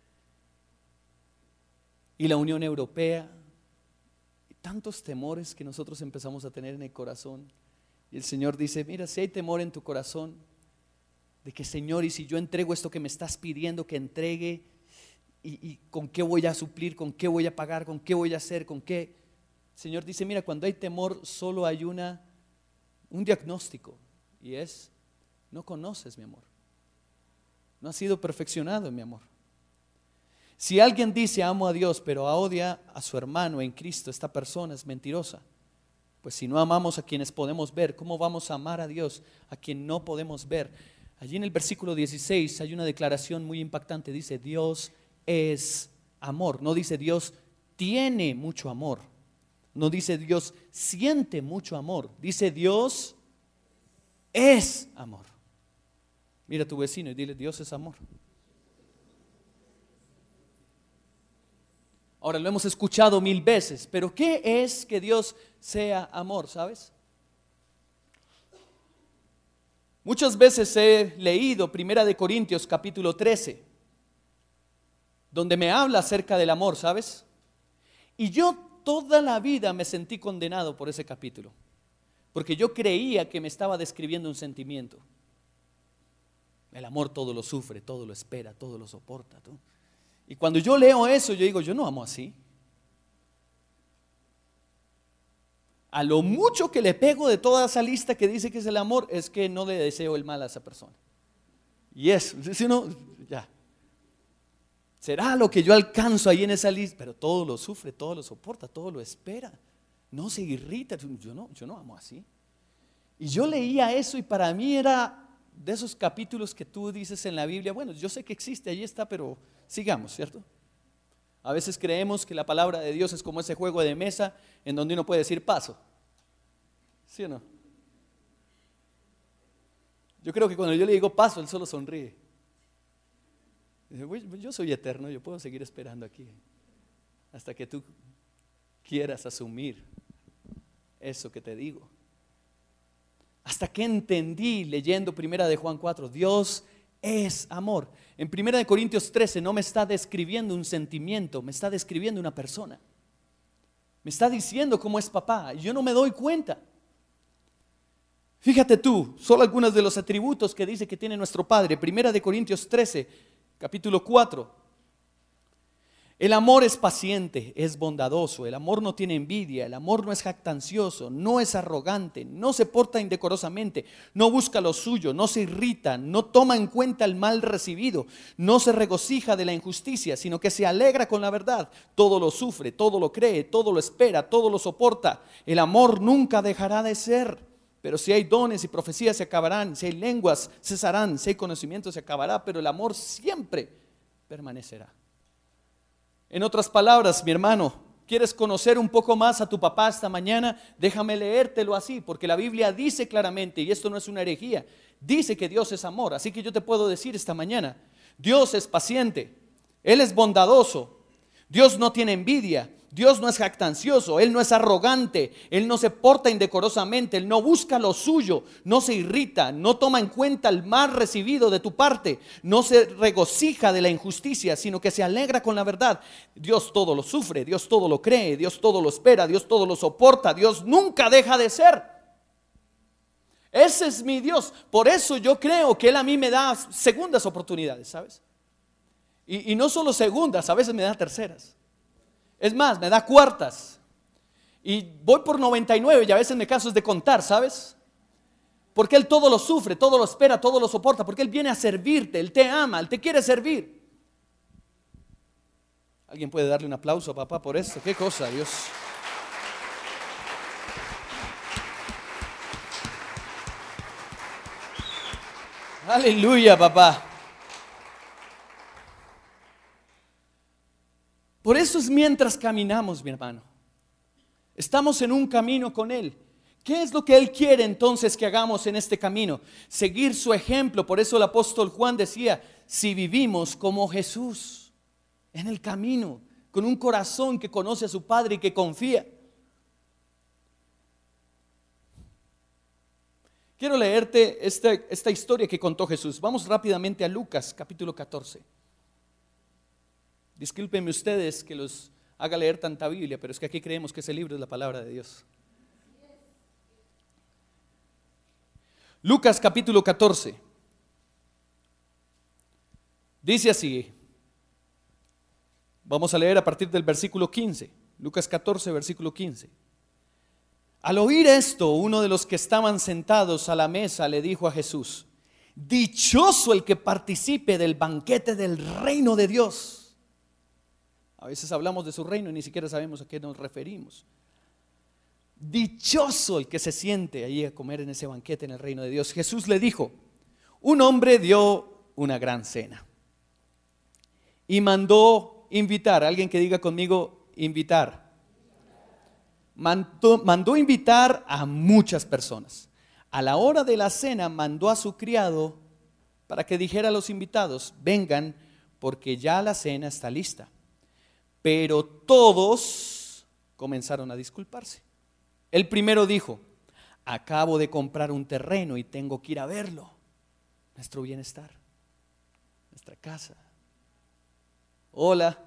Y la Unión Europea, y tantos temores que nosotros empezamos a tener en el corazón. Y el Señor dice, mira, si hay temor en tu corazón, de que Señor, y si yo entrego esto que me estás pidiendo que entregue, y, y con qué voy a suplir, con qué voy a pagar, con qué voy a hacer, con qué. El Señor dice, mira, cuando hay temor solo hay una, un diagnóstico, y es, no conoces mi amor. No has sido perfeccionado en mi amor. Si alguien dice amo a Dios pero odia a su hermano en Cristo, esta persona es mentirosa. Pues si no amamos a quienes podemos ver, ¿cómo vamos a amar a Dios a quien no podemos ver? Allí en el versículo dieciséis hay una declaración muy impactante. Dice Dios es amor. No dice Dios tiene mucho amor. No dice Dios siente mucho amor. Dice Dios es amor. Mira a tu vecino y dile Dios es amor. Ahora lo hemos escuchado mil veces, pero ¿qué es que Dios sea amor? ¿Sabes? Muchas veces he leído Primera de Corintios capítulo trece, donde me habla acerca del amor, ¿sabes? Y yo toda la vida me sentí condenado por ese capítulo, porque yo creía que me estaba describiendo un sentimiento. El amor todo lo sufre, todo lo espera, todo lo soporta, ¿no? Y cuando yo leo eso, yo digo, yo no amo así. A lo mucho que le pego de toda esa lista que dice que es el amor, es que no le deseo el mal a esa persona. Y eso, si no, ya. Será lo que yo alcanzo ahí en esa lista, pero todo lo sufre, todo lo soporta, todo lo espera. No se irrita, yo no, yo no amo así. Y yo leía eso y para mí era de esos capítulos que tú dices en la Biblia, bueno, yo sé que existe, ahí está, pero sigamos, ¿cierto? A veces creemos que la palabra de Dios es como ese juego de mesa en donde uno puede decir paso. ¿Sí o no? Yo creo que cuando yo le digo paso, él solo sonríe. Dice, yo soy eterno, yo puedo seguir esperando aquí hasta que tú quieras asumir eso que te digo. Hasta que entendí leyendo Primera de Juan cuatro, Dios es amor. En Primera de Corintios trece no me está describiendo un sentimiento, me está describiendo una persona. Me está diciendo cómo es papá, y yo no me doy cuenta. Fíjate tú, solo algunos de los atributos que dice que tiene nuestro Padre. Primera de Corintios trece, capítulo cuatro. El amor es paciente, es bondadoso, el amor no tiene envidia, el amor no es jactancioso, no es arrogante, no se porta indecorosamente, no busca lo suyo, no se irrita, no toma en cuenta el mal recibido, no se regocija de la injusticia, sino que se alegra con la verdad. Todo lo sufre, todo lo cree, todo lo espera, todo lo soporta. El amor nunca dejará de ser. Pero si hay dones y profecías se acabarán, si hay lenguas cesarán, si hay conocimiento se acabará, pero el amor siempre permanecerá. En otras palabras, mi hermano, ¿quieres conocer un poco más a tu papá esta mañana? Déjame leértelo así, porque la Biblia dice claramente, y esto no es una herejía, dice que Dios es amor. Así que yo te puedo decir esta mañana, Dios es paciente, Él es bondadoso, Dios no tiene envidia, Dios no es jactancioso, Él no es arrogante, Él no se porta indecorosamente, Él no busca lo suyo, no se irrita, no toma en cuenta el mal recibido de tu parte, no se regocija de la injusticia, sino que se alegra con la verdad. Dios todo lo sufre, Dios todo lo cree, Dios todo lo espera, Dios todo lo soporta, Dios nunca deja de ser. Ese es mi Dios. Por eso yo creo que Él a mí me da segundas oportunidades, ¿sabes? Y, y no solo segundas, a veces me da terceras. Es más, me da cuartas. Y voy por noventa y nueve y a veces me canso de contar, ¿sabes? Porque Él todo lo sufre, todo lo espera, todo lo soporta. Porque Él viene a servirte, Él te ama, Él te quiere servir. ¿Alguien puede darle un aplauso a papá por esto? ¿Qué cosa, Dios? Aleluya, papá. Por eso es mientras caminamos, mi hermano. Estamos en un camino con Él. ¿Qué es lo que Él quiere entonces que hagamos en este camino? Seguir su ejemplo. Por eso el apóstol Juan decía, si vivimos como Jesús, en el camino, con un corazón que conoce a su Padre y que confía. Quiero leerte esta, esta historia que contó Jesús. Vamos rápidamente a Lucas capítulo catorce. Discúlpenme ustedes que los haga leer tanta Biblia, pero es que aquí creemos que ese libro es la palabra de Dios. Lucas capítulo catorce. Dice así. Vamos a leer a partir del versículo quince. Lucas catorce, versículo quince. Al oír esto, uno de los que estaban sentados a la mesa le dijo a Jesús: dichoso el que participe del banquete del reino de Dios. A veces hablamos de su reino y ni siquiera sabemos a qué nos referimos. Dichoso el que se siente ahí a comer en ese banquete en el reino de Dios. Jesús le dijo: un hombre dio una gran cena y mandó invitar. Alguien que diga conmigo, invitar. Mandó, mandó invitar a muchas personas. A la hora de la cena mandó a su criado para que dijera a los invitados: vengan, porque ya la cena está lista. Pero todos comenzaron a disculparse. El primero dijo: acabo de comprar un terreno y tengo que ir a verlo. Nuestro bienestar, nuestra casa. Hola.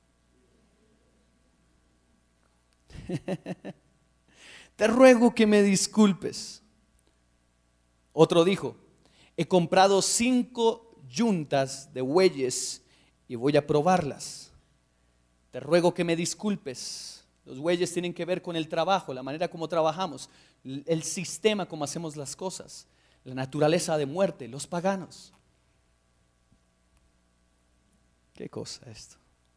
Te ruego que me disculpes. Otro dijo: he comprado cinco yuntas de bueyes y voy a probarlas. Te ruego que me disculpes. Los bueyes tienen que ver con el trabajo, la manera como trabajamos, el sistema como hacemos las cosas, la naturaleza de muerte, los paganos. ¿Qué cosa esto?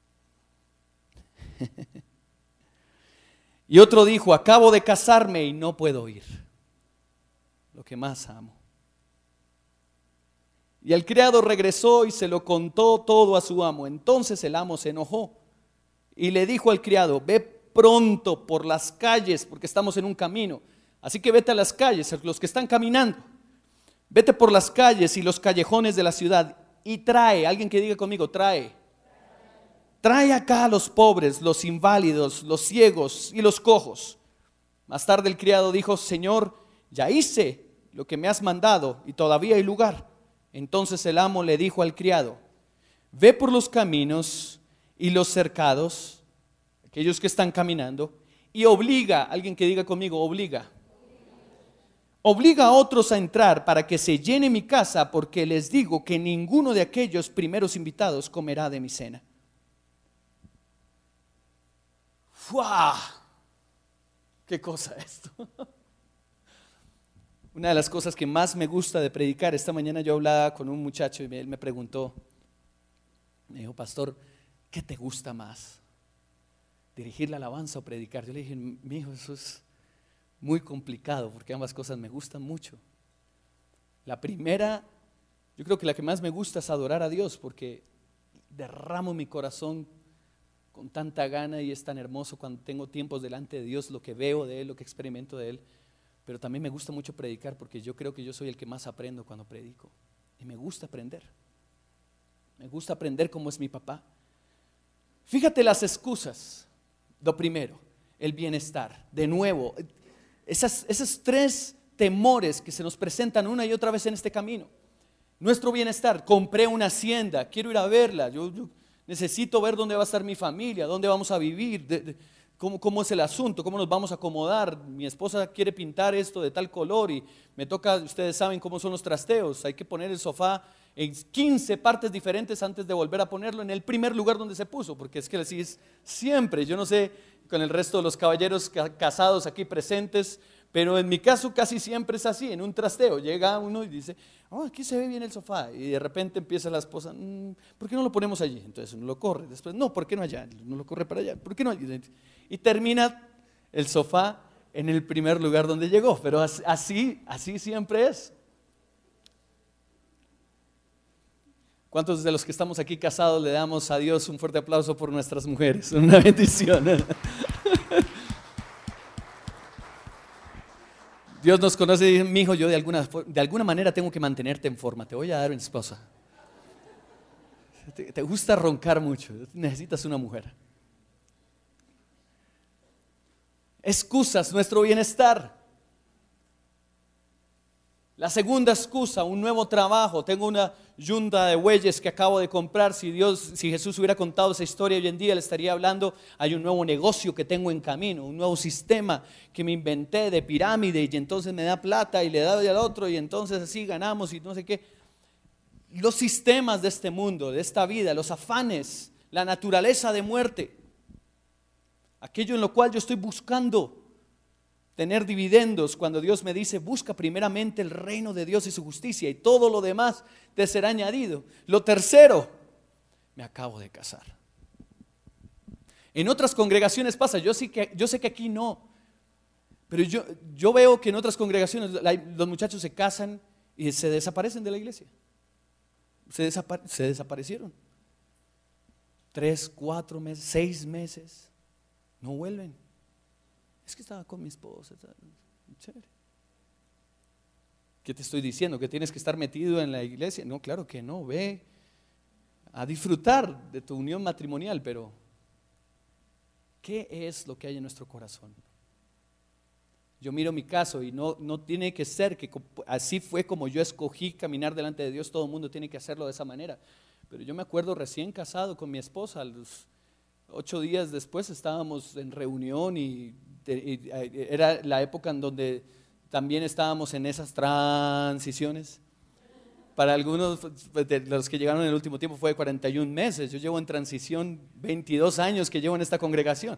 Y otro dijo: acabo de casarme y no puedo ir. Lo que más amo. Y el criado regresó y se lo contó todo a su amo. Entonces el amo se enojó y le dijo al criado: ve pronto por las calles, porque estamos en un camino. Así que vete a las calles, los que están caminando. Vete por las calles y los callejones de la ciudad y trae, alguien que diga conmigo, trae. Trae acá a los pobres, los inválidos, los ciegos y los cojos. Más tarde el criado dijo: Señor, ya hice lo que me has mandado y todavía hay lugar. Entonces el amo le dijo al criado: ve por los caminos y los cercados, aquellos que están caminando, y obliga, alguien que diga conmigo, obliga. Obliga a otros a entrar para que se llene mi casa, porque les digo que ninguno de aquellos primeros invitados comerá de mi cena. ¡Fua! ¿Qué cosa esto? Una de las cosas que más me gusta de predicar, esta mañana yo hablaba con un muchacho y él me preguntó, me dijo: pastor, ¿qué te gusta más? ¿Dirigir la alabanza o predicar? Yo le dije: mi hijo, eso es muy complicado porque ambas cosas me gustan mucho. La primera, yo creo que la que más me gusta es adorar a Dios, porque derramo mi corazón con tanta gana y es tan hermoso cuando tengo tiempos delante de Dios, lo que veo de Él, lo que experimento de Él. Pero también me gusta mucho predicar, porque yo creo que yo soy el que más aprendo cuando predico. Y me gusta aprender. Me gusta aprender cómo es mi papá. Fíjate las excusas. Lo primero, el bienestar. De nuevo, esas, esos tres temores que se nos presentan una y otra vez en este camino. Nuestro bienestar, compré una hacienda, quiero ir a verla, yo, yo necesito ver dónde va a estar mi familia, dónde vamos a vivir, de, de, cómo, cómo es el asunto, cómo nos vamos a acomodar. Mi esposa quiere pintar esto de tal color y me toca, ustedes saben cómo son los trasteos, hay que poner el sofá en quince partes diferentes antes de volver a ponerlo en el primer lugar donde se puso, porque es que así es siempre. Yo no sé con el resto de los caballeros casados aquí presentes, pero en mi caso casi siempre es así, en un trasteo. Llega uno y dice, oh, aquí se ve bien el sofá, y de repente empieza la esposa, mmm, ¿por qué no lo ponemos allí? Entonces uno lo corre, después, no, ¿por qué no allá? Uno lo corre para allá, ¿por qué no allí? Y termina el sofá en el primer lugar donde llegó, pero así, así siempre es. ¿Cuántos de los que estamos aquí casados le damos a Dios un fuerte aplauso por nuestras mujeres? Una bendición. Dios nos conoce y dice, mi hijo, yo de alguna, de alguna manera tengo que mantenerte en forma, te voy a dar una esposa. Te, te gusta roncar mucho, necesitas una mujer. Excusas nuestro bienestar. La segunda excusa, un nuevo trabajo. Tengo una yunta de bueyes que acabo de comprar. Si Dios, si Jesús hubiera contado esa historia hoy en día, le estaría hablando, hay un nuevo negocio que tengo en camino, un nuevo sistema que me inventé de pirámide y entonces me da plata y le doy al otro y entonces así ganamos y no sé qué. Los sistemas de este mundo, de esta vida, los afanes, la naturaleza de muerte, aquello en lo cual yo estoy buscando tener dividendos, cuando Dios me dice, busca primeramente el reino de Dios y su justicia y todo lo demás te será añadido. Lo tercero, me acabo de casar. En otras congregaciones pasa, yo, sí que, yo sé que aquí no, pero yo, yo veo que en otras congregaciones los muchachos se casan y se desaparecen de la iglesia. Se, desapare, se desaparecieron. Tres, cuatro meses, seis meses, no vuelven. Es que estaba con mi esposa. Chévere. ¿Qué te estoy diciendo? ¿Que tienes que estar metido en la iglesia? No, claro que no. Ve a disfrutar de tu unión matrimonial, pero ¿qué es lo que hay en nuestro corazón? Yo miro mi caso y no, no tiene que ser que así fue como yo escogí caminar delante de Dios. Todo el mundo tiene que hacerlo de esa manera. Pero yo me acuerdo recién casado con mi esposa, a los ocho días después estábamos en reunión y era la época en donde también estábamos en esas transiciones. Para algunos de los que llegaron en el último tiempo fue cuarenta y un meses. Yo llevo en transición veintidós años que llevo en esta congregación.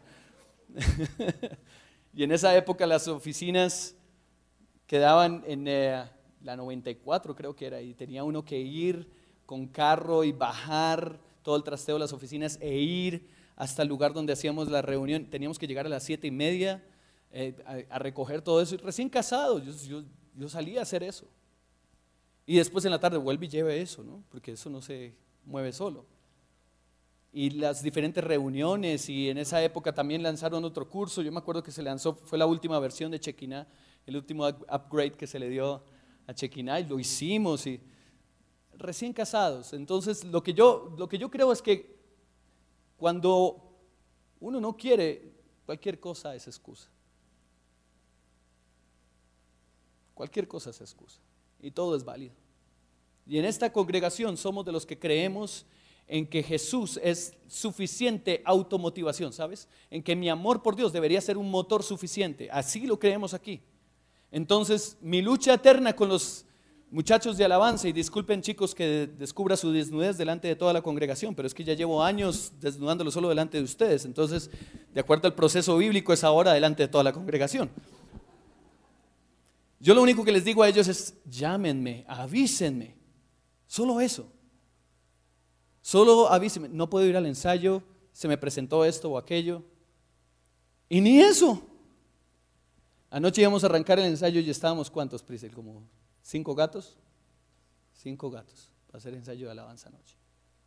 Y en esa época las oficinas quedaban en eh, la noventa y cuatro, creo que era, y tenía uno que ir con carro y bajar todo el trasteo de las oficinas e ir hasta el lugar donde hacíamos la reunión. Teníamos que llegar a las siete y media eh, a, a recoger todo eso. Y recién casado, yo, yo, yo salí a hacer eso. Y después en la tarde vuelve y lleve eso, ¿no? Porque eso no se mueve solo. Y las diferentes reuniones, y en esa época también lanzaron otro curso. Yo me acuerdo que se lanzó, fue la última versión de Shekinah, el último upgrade que se le dio a Shekinah, y lo hicimos, y recién casados. Entonces lo que yo, lo que yo creo es que cuando uno no quiere, cualquier cosa es excusa. Cualquier cosa es excusa. Y todo es válido. Y en esta congregación somos de los que creemos en que Jesús es suficiente automotivación, ¿sabes? En que mi amor por Dios debería ser un motor suficiente. Así lo creemos aquí. Entonces, mi lucha eterna con los muchachos de alabanza, y disculpen chicos que descubra su desnudez delante de toda la congregación, pero es que ya llevo años desnudándolo solo delante de ustedes. Entonces, de acuerdo al proceso bíblico, es ahora delante de toda la congregación. Yo lo único que les digo a ellos es, llámenme, avísenme, solo eso. Solo avísenme, no puedo ir al ensayo, se me presentó esto o aquello. Y ni eso. Anoche íbamos a arrancar el ensayo y estábamos, ¿cuántos, Priscil? Como cinco gatos. Cinco gatos para hacer ensayo de alabanza anoche.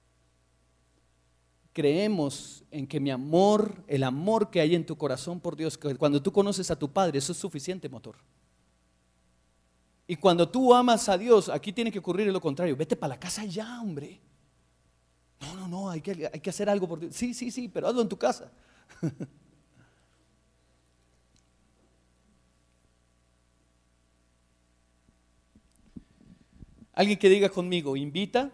Creemos en que mi amor, el amor que hay en tu corazón por Dios, que cuando tú conoces a tu Padre, eso es suficiente motor. Y cuando tú amas a Dios, aquí tiene que ocurrir lo contrario. Vete para la casa ya, hombre. No, no, no, hay que, hay que hacer algo por Dios. Sí, sí, sí, pero hazlo en tu casa. Alguien que diga conmigo: invita,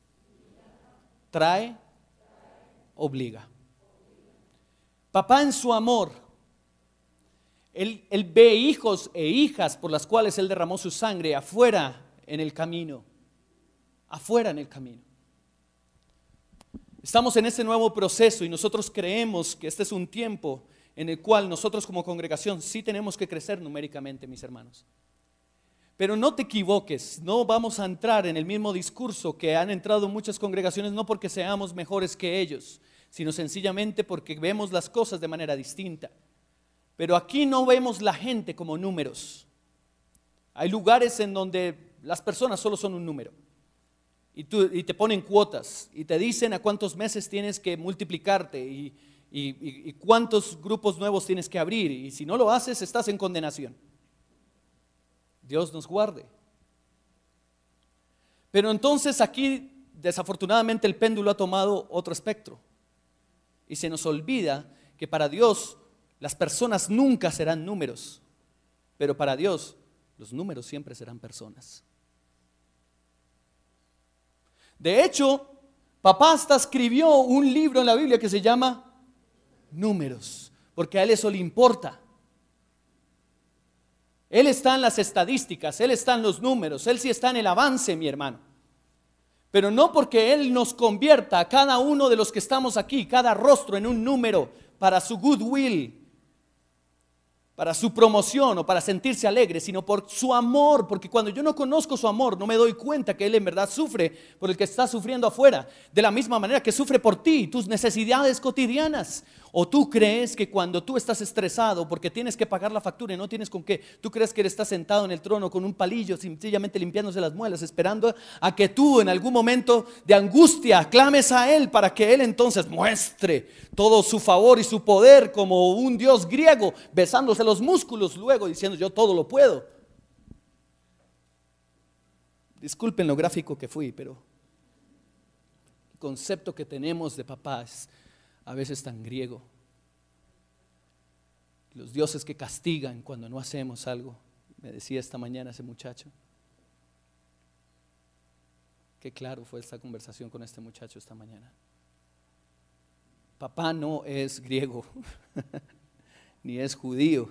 trae, obliga. Papá en su amor, él, él ve hijos e hijas por las cuales Él derramó su sangre afuera en el camino, afuera en el camino. Estamos en este nuevo proceso y nosotros creemos que este es un tiempo en el cual nosotros como congregación sí tenemos que crecer numéricamente, mis hermanos. Pero no te equivoques, no vamos a entrar en el mismo discurso que han entrado muchas congregaciones, no porque seamos mejores que ellos, sino sencillamente porque vemos las cosas de manera distinta. Pero aquí no vemos la gente como números. Hay lugares en donde las personas solo son un número. Y, tú, y te ponen cuotas y te dicen a cuántos meses tienes que multiplicarte y, y, y, y cuántos grupos nuevos tienes que abrir. Y si no lo haces, estás en condenación. Dios nos guarde. Pero entonces aquí, desafortunadamente, el péndulo ha tomado otro espectro. Y se nos olvida que para Dios las personas nunca serán números, pero para Dios los números siempre serán personas. De hecho, papá hasta escribió un libro en la Biblia que se llama Números, porque a él eso le importa. Él está en las estadísticas, él está en los números, él sí está en el avance, mi hermano. Pero no porque Él nos convierta a cada uno de los que estamos aquí, cada rostro en un número para su goodwill, para su promoción o para sentirse alegre, sino por su amor, porque cuando yo no conozco su amor, no me doy cuenta que Él en verdad sufre por el que está sufriendo afuera, de la misma manera que sufre por ti, tus necesidades cotidianas. O tú crees que cuando tú estás estresado porque tienes que pagar la factura y no tienes con qué, tú crees que Él está sentado en el trono con un palillo, sencillamente limpiándose las muelas, esperando a que tú en algún momento de angustia clames a Él para que Él entonces muestre todo su favor y su poder como un Dios griego, besándose los músculos luego diciendo: yo todo lo puedo. Disculpen lo gráfico que fui, pero el concepto que tenemos de papá es a veces tan griego. Los dioses que castigan cuando no hacemos algo. Me decía esta mañana ese muchacho. Qué claro fue esta conversación con este muchacho esta mañana. Papá no es griego, ni es judío.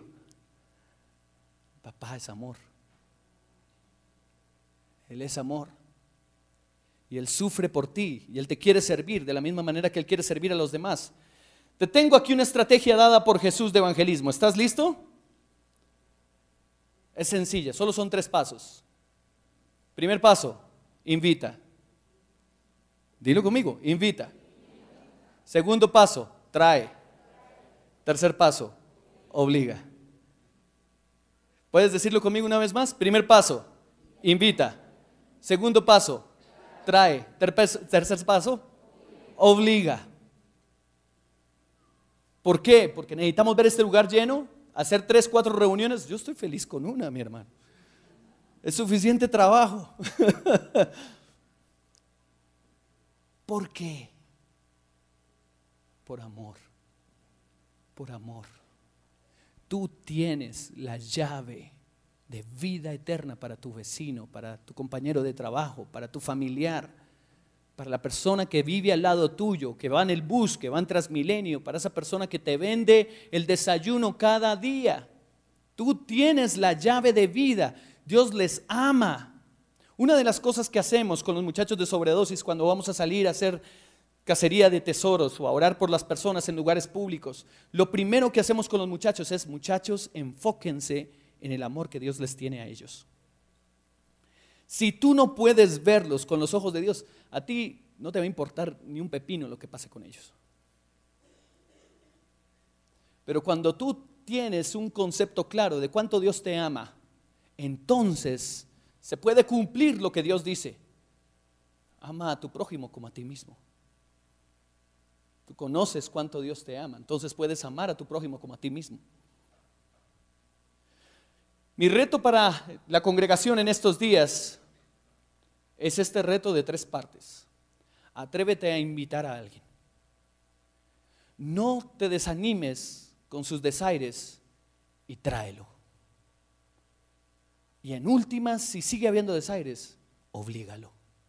Papá es amor. Él es amor. Y Él sufre por ti y Él te quiere servir de la misma manera que Él quiere servir a los demás. Te tengo aquí una estrategia dada por Jesús de evangelismo. ¿Estás listo? Es sencilla, solo son tres pasos. Primer paso, invita. Dilo conmigo, invita. Segundo paso, trae. Tercer paso, obliga. ¿Puedes decirlo conmigo una vez más? Primer paso, invita. Segundo paso, trae. Tercer paso, obliga. ¿Por qué? Porque necesitamos ver este lugar lleno, hacer tres, cuatro reuniones. Yo estoy feliz con una, mi hermano. Es suficiente trabajo. ¿Por qué? Por amor. Por amor. Tú tienes la llave de vida eterna para tu vecino, para tu compañero de trabajo, para tu familiar, para la persona que vive al lado tuyo, que va en el bus, que va en Transmilenio, para esa persona que te vende el desayuno cada día. Tú tienes la llave de vida. Dios les ama. Una de las cosas que hacemos con los muchachos de sobredosis cuando vamos a salir a hacer cacería de tesoros o a orar por las personas en lugares públicos, lo primero que hacemos con los muchachos es: muchachos, enfóquense en el amor que Dios les tiene a ellos. Si tú no puedes verlos con los ojos de Dios, a ti no te va a importar ni un pepino lo que pase con ellos. Pero cuando tú tienes un concepto claro de cuánto Dios te ama, entonces se puede cumplir lo que Dios dice: ama a tu prójimo como a ti mismo. Tú conoces cuánto Dios te ama, entonces puedes amar a tu prójimo como a ti mismo. Mi reto para la congregación en estos días es este reto de tres partes. Atrévete a invitar a alguien. No te desanimes con sus desaires y tráelo. Y en últimas, si sigue habiendo desaires, oblígalo.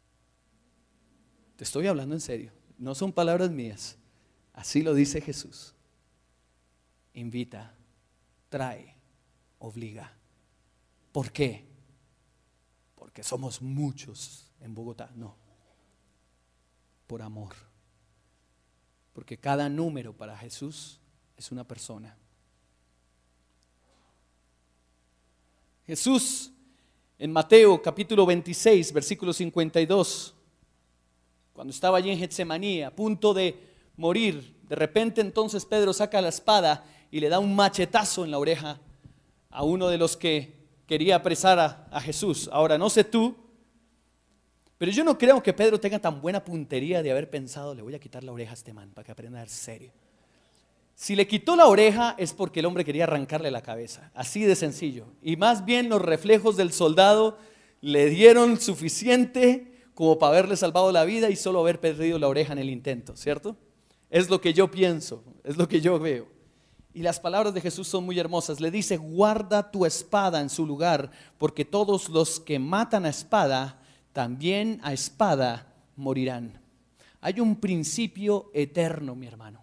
Te estoy hablando en serio, no son palabras mías, así lo dice Jesús. Invita, trae, obliga. ¿Por qué? Porque somos muchos en Bogotá, no, por amor. Porque cada número para Jesús es una persona. Jesús en Mateo capítulo veintiséis, versículo cincuenta y dos, cuando estaba allí en Getsemaní, a punto de morir, de repente entonces Pedro saca la espada y le da un machetazo en la oreja a uno de los que quería apresar a, a Jesús. Ahora, no sé tú, pero yo no creo que Pedro tenga tan buena puntería de haber pensado, le voy a quitar la oreja a este man para que aprenda a ser serio. Si le quitó la oreja es porque el hombre quería arrancarle la cabeza, así de sencillo. Y más bien los reflejos del soldado le dieron suficiente como para haberle salvado la vida y solo haber perdido la oreja en el intento, ¿cierto? Es lo que yo pienso, es lo que yo veo. Y las palabras de Jesús son muy hermosas. Le dice, guarda tu espada en su lugar, porque todos los que matan a espada, también a espada morirán. Hay un principio eterno, mi hermano.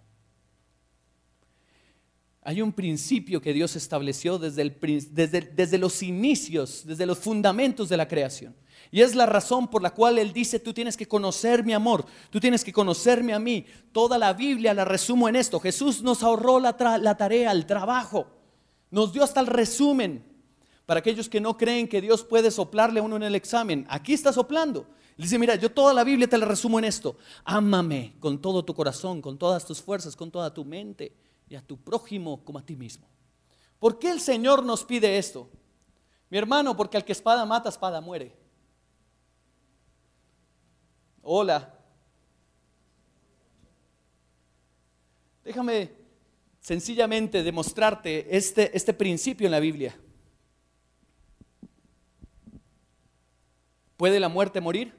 Hay un principio que Dios estableció desde, el, desde, desde los inicios, desde los fundamentos de la creación. Y es la razón por la cual Él dice, tú tienes que conocer mi amor, tú tienes que conocerme a mí. Toda la Biblia la resumo en esto. Jesús nos ahorró la, tra- la tarea, el trabajo. Nos dio hasta el resumen. Para aquellos que no creen que Dios puede soplarle a uno en el examen, aquí está soplando. Él dice, mira, yo toda la Biblia te la resumo en esto. Ámame con todo tu corazón, con todas tus fuerzas, con toda tu mente, y a tu prójimo como a ti mismo. ¿Por qué el Señor nos pide esto? Mi hermano, porque al que espada mata, espada muere. Hola. Déjame sencillamente demostrarte este, este principio en la Biblia. ¿Puede la muerte morir?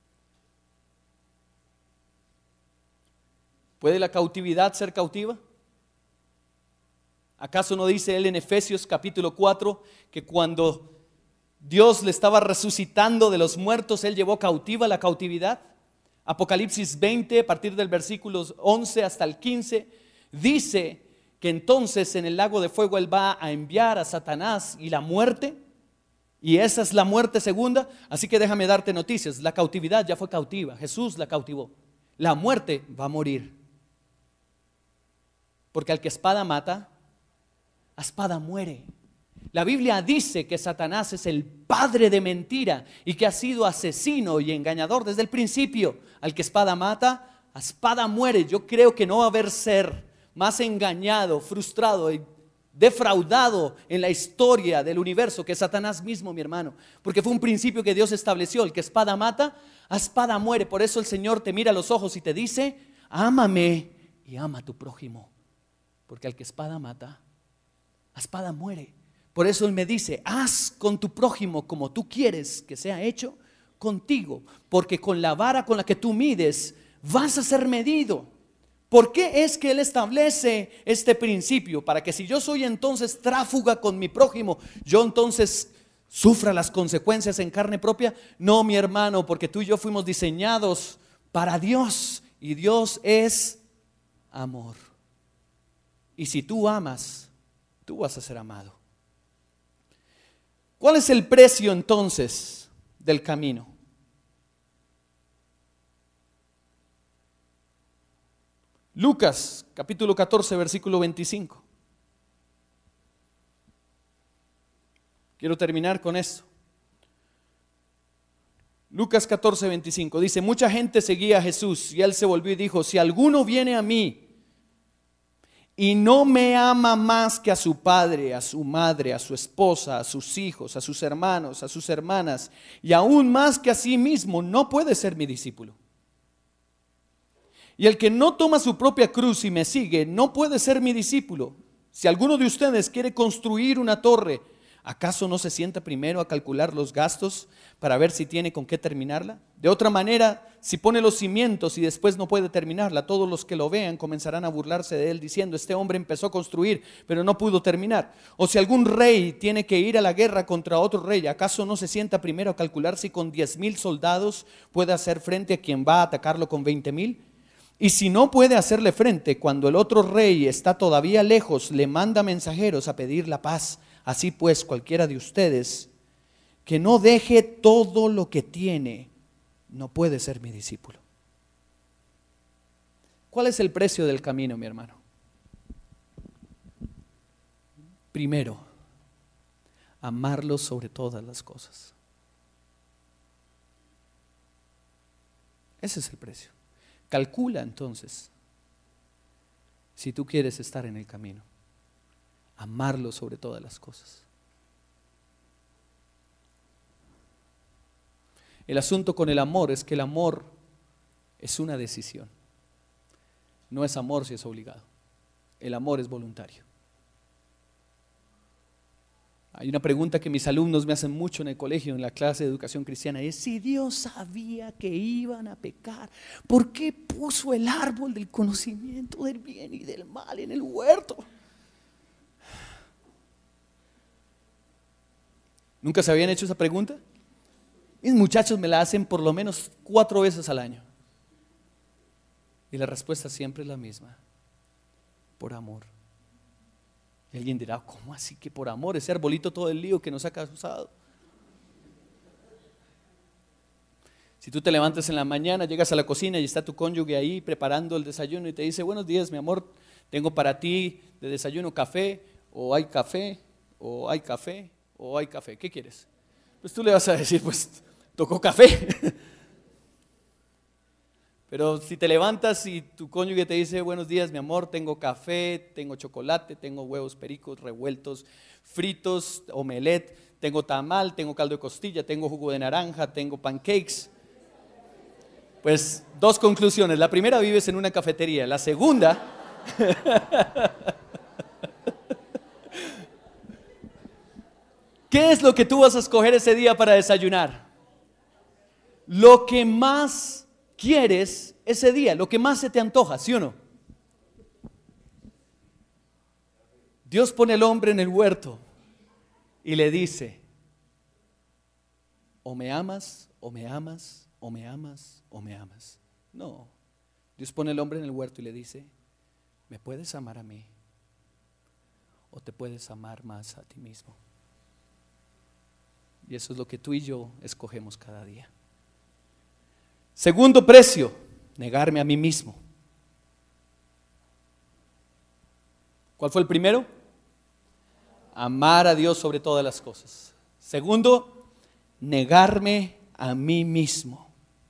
¿Puede la cautividad ser cautiva? ¿Acaso no dice él en Efesios capítulo cuatro que cuando Dios le estaba resucitando de los muertos, él llevó cautiva la cautividad? Apocalipsis veinte, a partir del versículo once hasta el quince, dice que entonces en el lago de fuego él va a enviar a Satanás y la muerte, y esa es la muerte segunda. Así que déjame darte noticias, la cautividad ya fue cautiva, Jesús la cautivó. La muerte va a morir, porque al que espada mata, a espada muere. La Biblia dice que Satanás es el padre de mentira y que ha sido asesino y engañador desde el principio. Al que espada mata, a espada muere. Yo creo que no va a haber ser más engañado, frustrado y defraudado en la historia del universo que Satanás mismo, mi hermano, porque fue un principio que Dios estableció. El que espada mata, a espada muere. Por eso el Señor te mira a los ojos y te dice, ámame y ama a tu prójimo, porque al que espada mata, a espada muere. Por eso Él me dice, haz con tu prójimo como tú quieres que sea hecho contigo, porque con la vara con la que tú mides vas a ser medido. ¿Por qué es que Él establece este principio? Para que si yo soy entonces tráfuga con mi prójimo, yo entonces sufra las consecuencias en carne propia. No, mi hermano, porque tú y yo fuimos diseñados para Dios y Dios es amor. Y si tú amas, tú vas a ser amado. ¿Cuál es el precio entonces del camino? Lucas capítulo catorce, versículo veinticinco. Quiero terminar con esto. Lucas catorce, veinticinco dice, mucha gente seguía a Jesús y Él se volvió y dijo, si alguno viene a mí y no me ama más que a su padre, a su madre, a su esposa, a sus hijos, a sus hermanos, a sus hermanas, y aún más que a sí mismo, no puede ser mi discípulo. Y el que no toma su propia cruz y me sigue, no puede ser mi discípulo. Si alguno de ustedes quiere construir una torre, ¿Acaso no se sienta primero a calcular los gastos para ver si tiene con qué terminarla? De otra manera, si pone los cimientos y después no puede terminarla, todos los que lo vean comenzarán a burlarse de él diciendo: este hombre empezó a construir, pero no pudo terminar. O si algún rey tiene que ir a la guerra contra otro rey, ¿acaso no se sienta primero a calcular si con diez mil soldados puede hacer frente a quien va a atacarlo con veinte mil? Y si no puede hacerle frente, cuando el otro rey está todavía lejos, le manda mensajeros a pedir la paz. Así pues, cualquiera de ustedes que no deje todo lo que tiene, no puede ser mi discípulo. ¿Cuál es el precio del camino, mi hermano? Primero, amarlo sobre todas las cosas. Ese es el precio. Calcula entonces, si tú quieres estar en el camino, amarlo sobre todas las cosas. El asunto con el amor es que el amor es una decisión. No es amor si es obligado. El amor es voluntario. Hay una pregunta que mis alumnos me hacen mucho en el colegio, en la clase de educación cristiana, y es: si Dios sabía que iban a pecar, ¿por qué puso el árbol del conocimiento del bien y del mal en el huerto? ¿Nunca se habían hecho esa pregunta? Mis muchachos me la hacen por lo menos cuatro veces al año. Y la respuesta siempre es la misma: por amor. Y alguien dirá: ¿cómo así que por amor? Ese arbolito todo el lío que nos ha causado. Si tú te levantas en la mañana, llegas a la cocina y está tu cónyuge ahí preparando el desayuno y te dice: buenos días, mi amor, tengo para ti de desayuno café, o hay café, o hay café, o hay café, ¿qué quieres? Pues tú le vas a decir: pues tocó café. Pero si te levantas y tu cónyuge te dice: buenos días, mi amor, tengo café, tengo chocolate, tengo huevos pericos revueltos, fritos, omelette, tengo tamal, tengo caldo de costilla, tengo jugo de naranja, tengo pancakes. Pues dos conclusiones. La primera: vives en una cafetería. La segunda, ¿qué es lo que tú vas a escoger ese día para desayunar? Lo que más quieres ese día, lo que más se te antoja, ¿sí o no? Dios pone al hombre en el huerto y le dice: o me amas, o me amas, o me amas, o me amas. No, Dios pone al hombre en el huerto y le dice: ¿me puedes amar a mí? ¿O te puedes amar más a ti mismo? Y eso es lo que tú y yo escogemos cada día. Segundo precio: negarme a mí mismo. ¿Cuál fue el primero? Amar a Dios sobre todas las cosas. Segundo, negarme a mí mismo.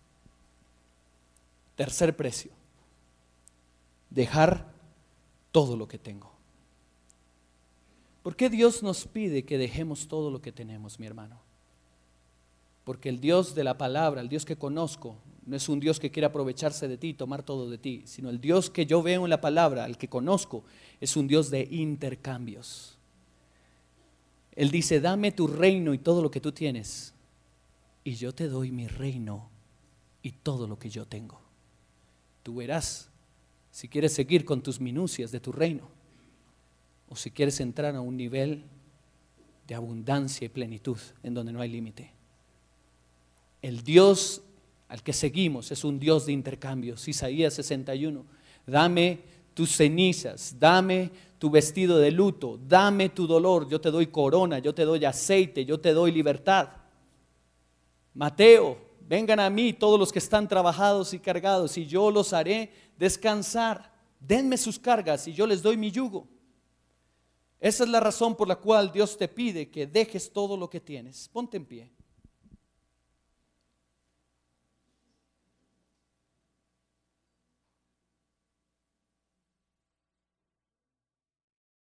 Tercer precio: dejar todo lo que tengo. ¿Por qué Dios nos pide que dejemos todo lo que tenemos, mi hermano? Porque el Dios de la palabra, el Dios que conozco, no es un Dios que quiere aprovecharse de ti y tomar todo de ti, sino el Dios que yo veo en la palabra, el que conozco, es un Dios de intercambios. Él dice: dame tu reino y todo lo que tú tienes, y yo te doy mi reino y todo lo que yo tengo. Tú verás si quieres seguir con tus minucias de tu reino, o si quieres entrar a un nivel de abundancia y plenitud en donde no hay límite. El Dios al que seguimos es un Dios de intercambios. Isaías sesenta y uno: dame tus cenizas, dame tu vestido de luto, dame tu dolor, yo te doy corona, yo te doy aceite, yo te doy libertad. Mateo: vengan a mí todos los que están trabajados y cargados, y yo los haré descansar. Denme sus cargas y yo les doy mi yugo. Esa es la razón por la cual Dios te pide que dejes todo lo que tienes. Ponte en pie.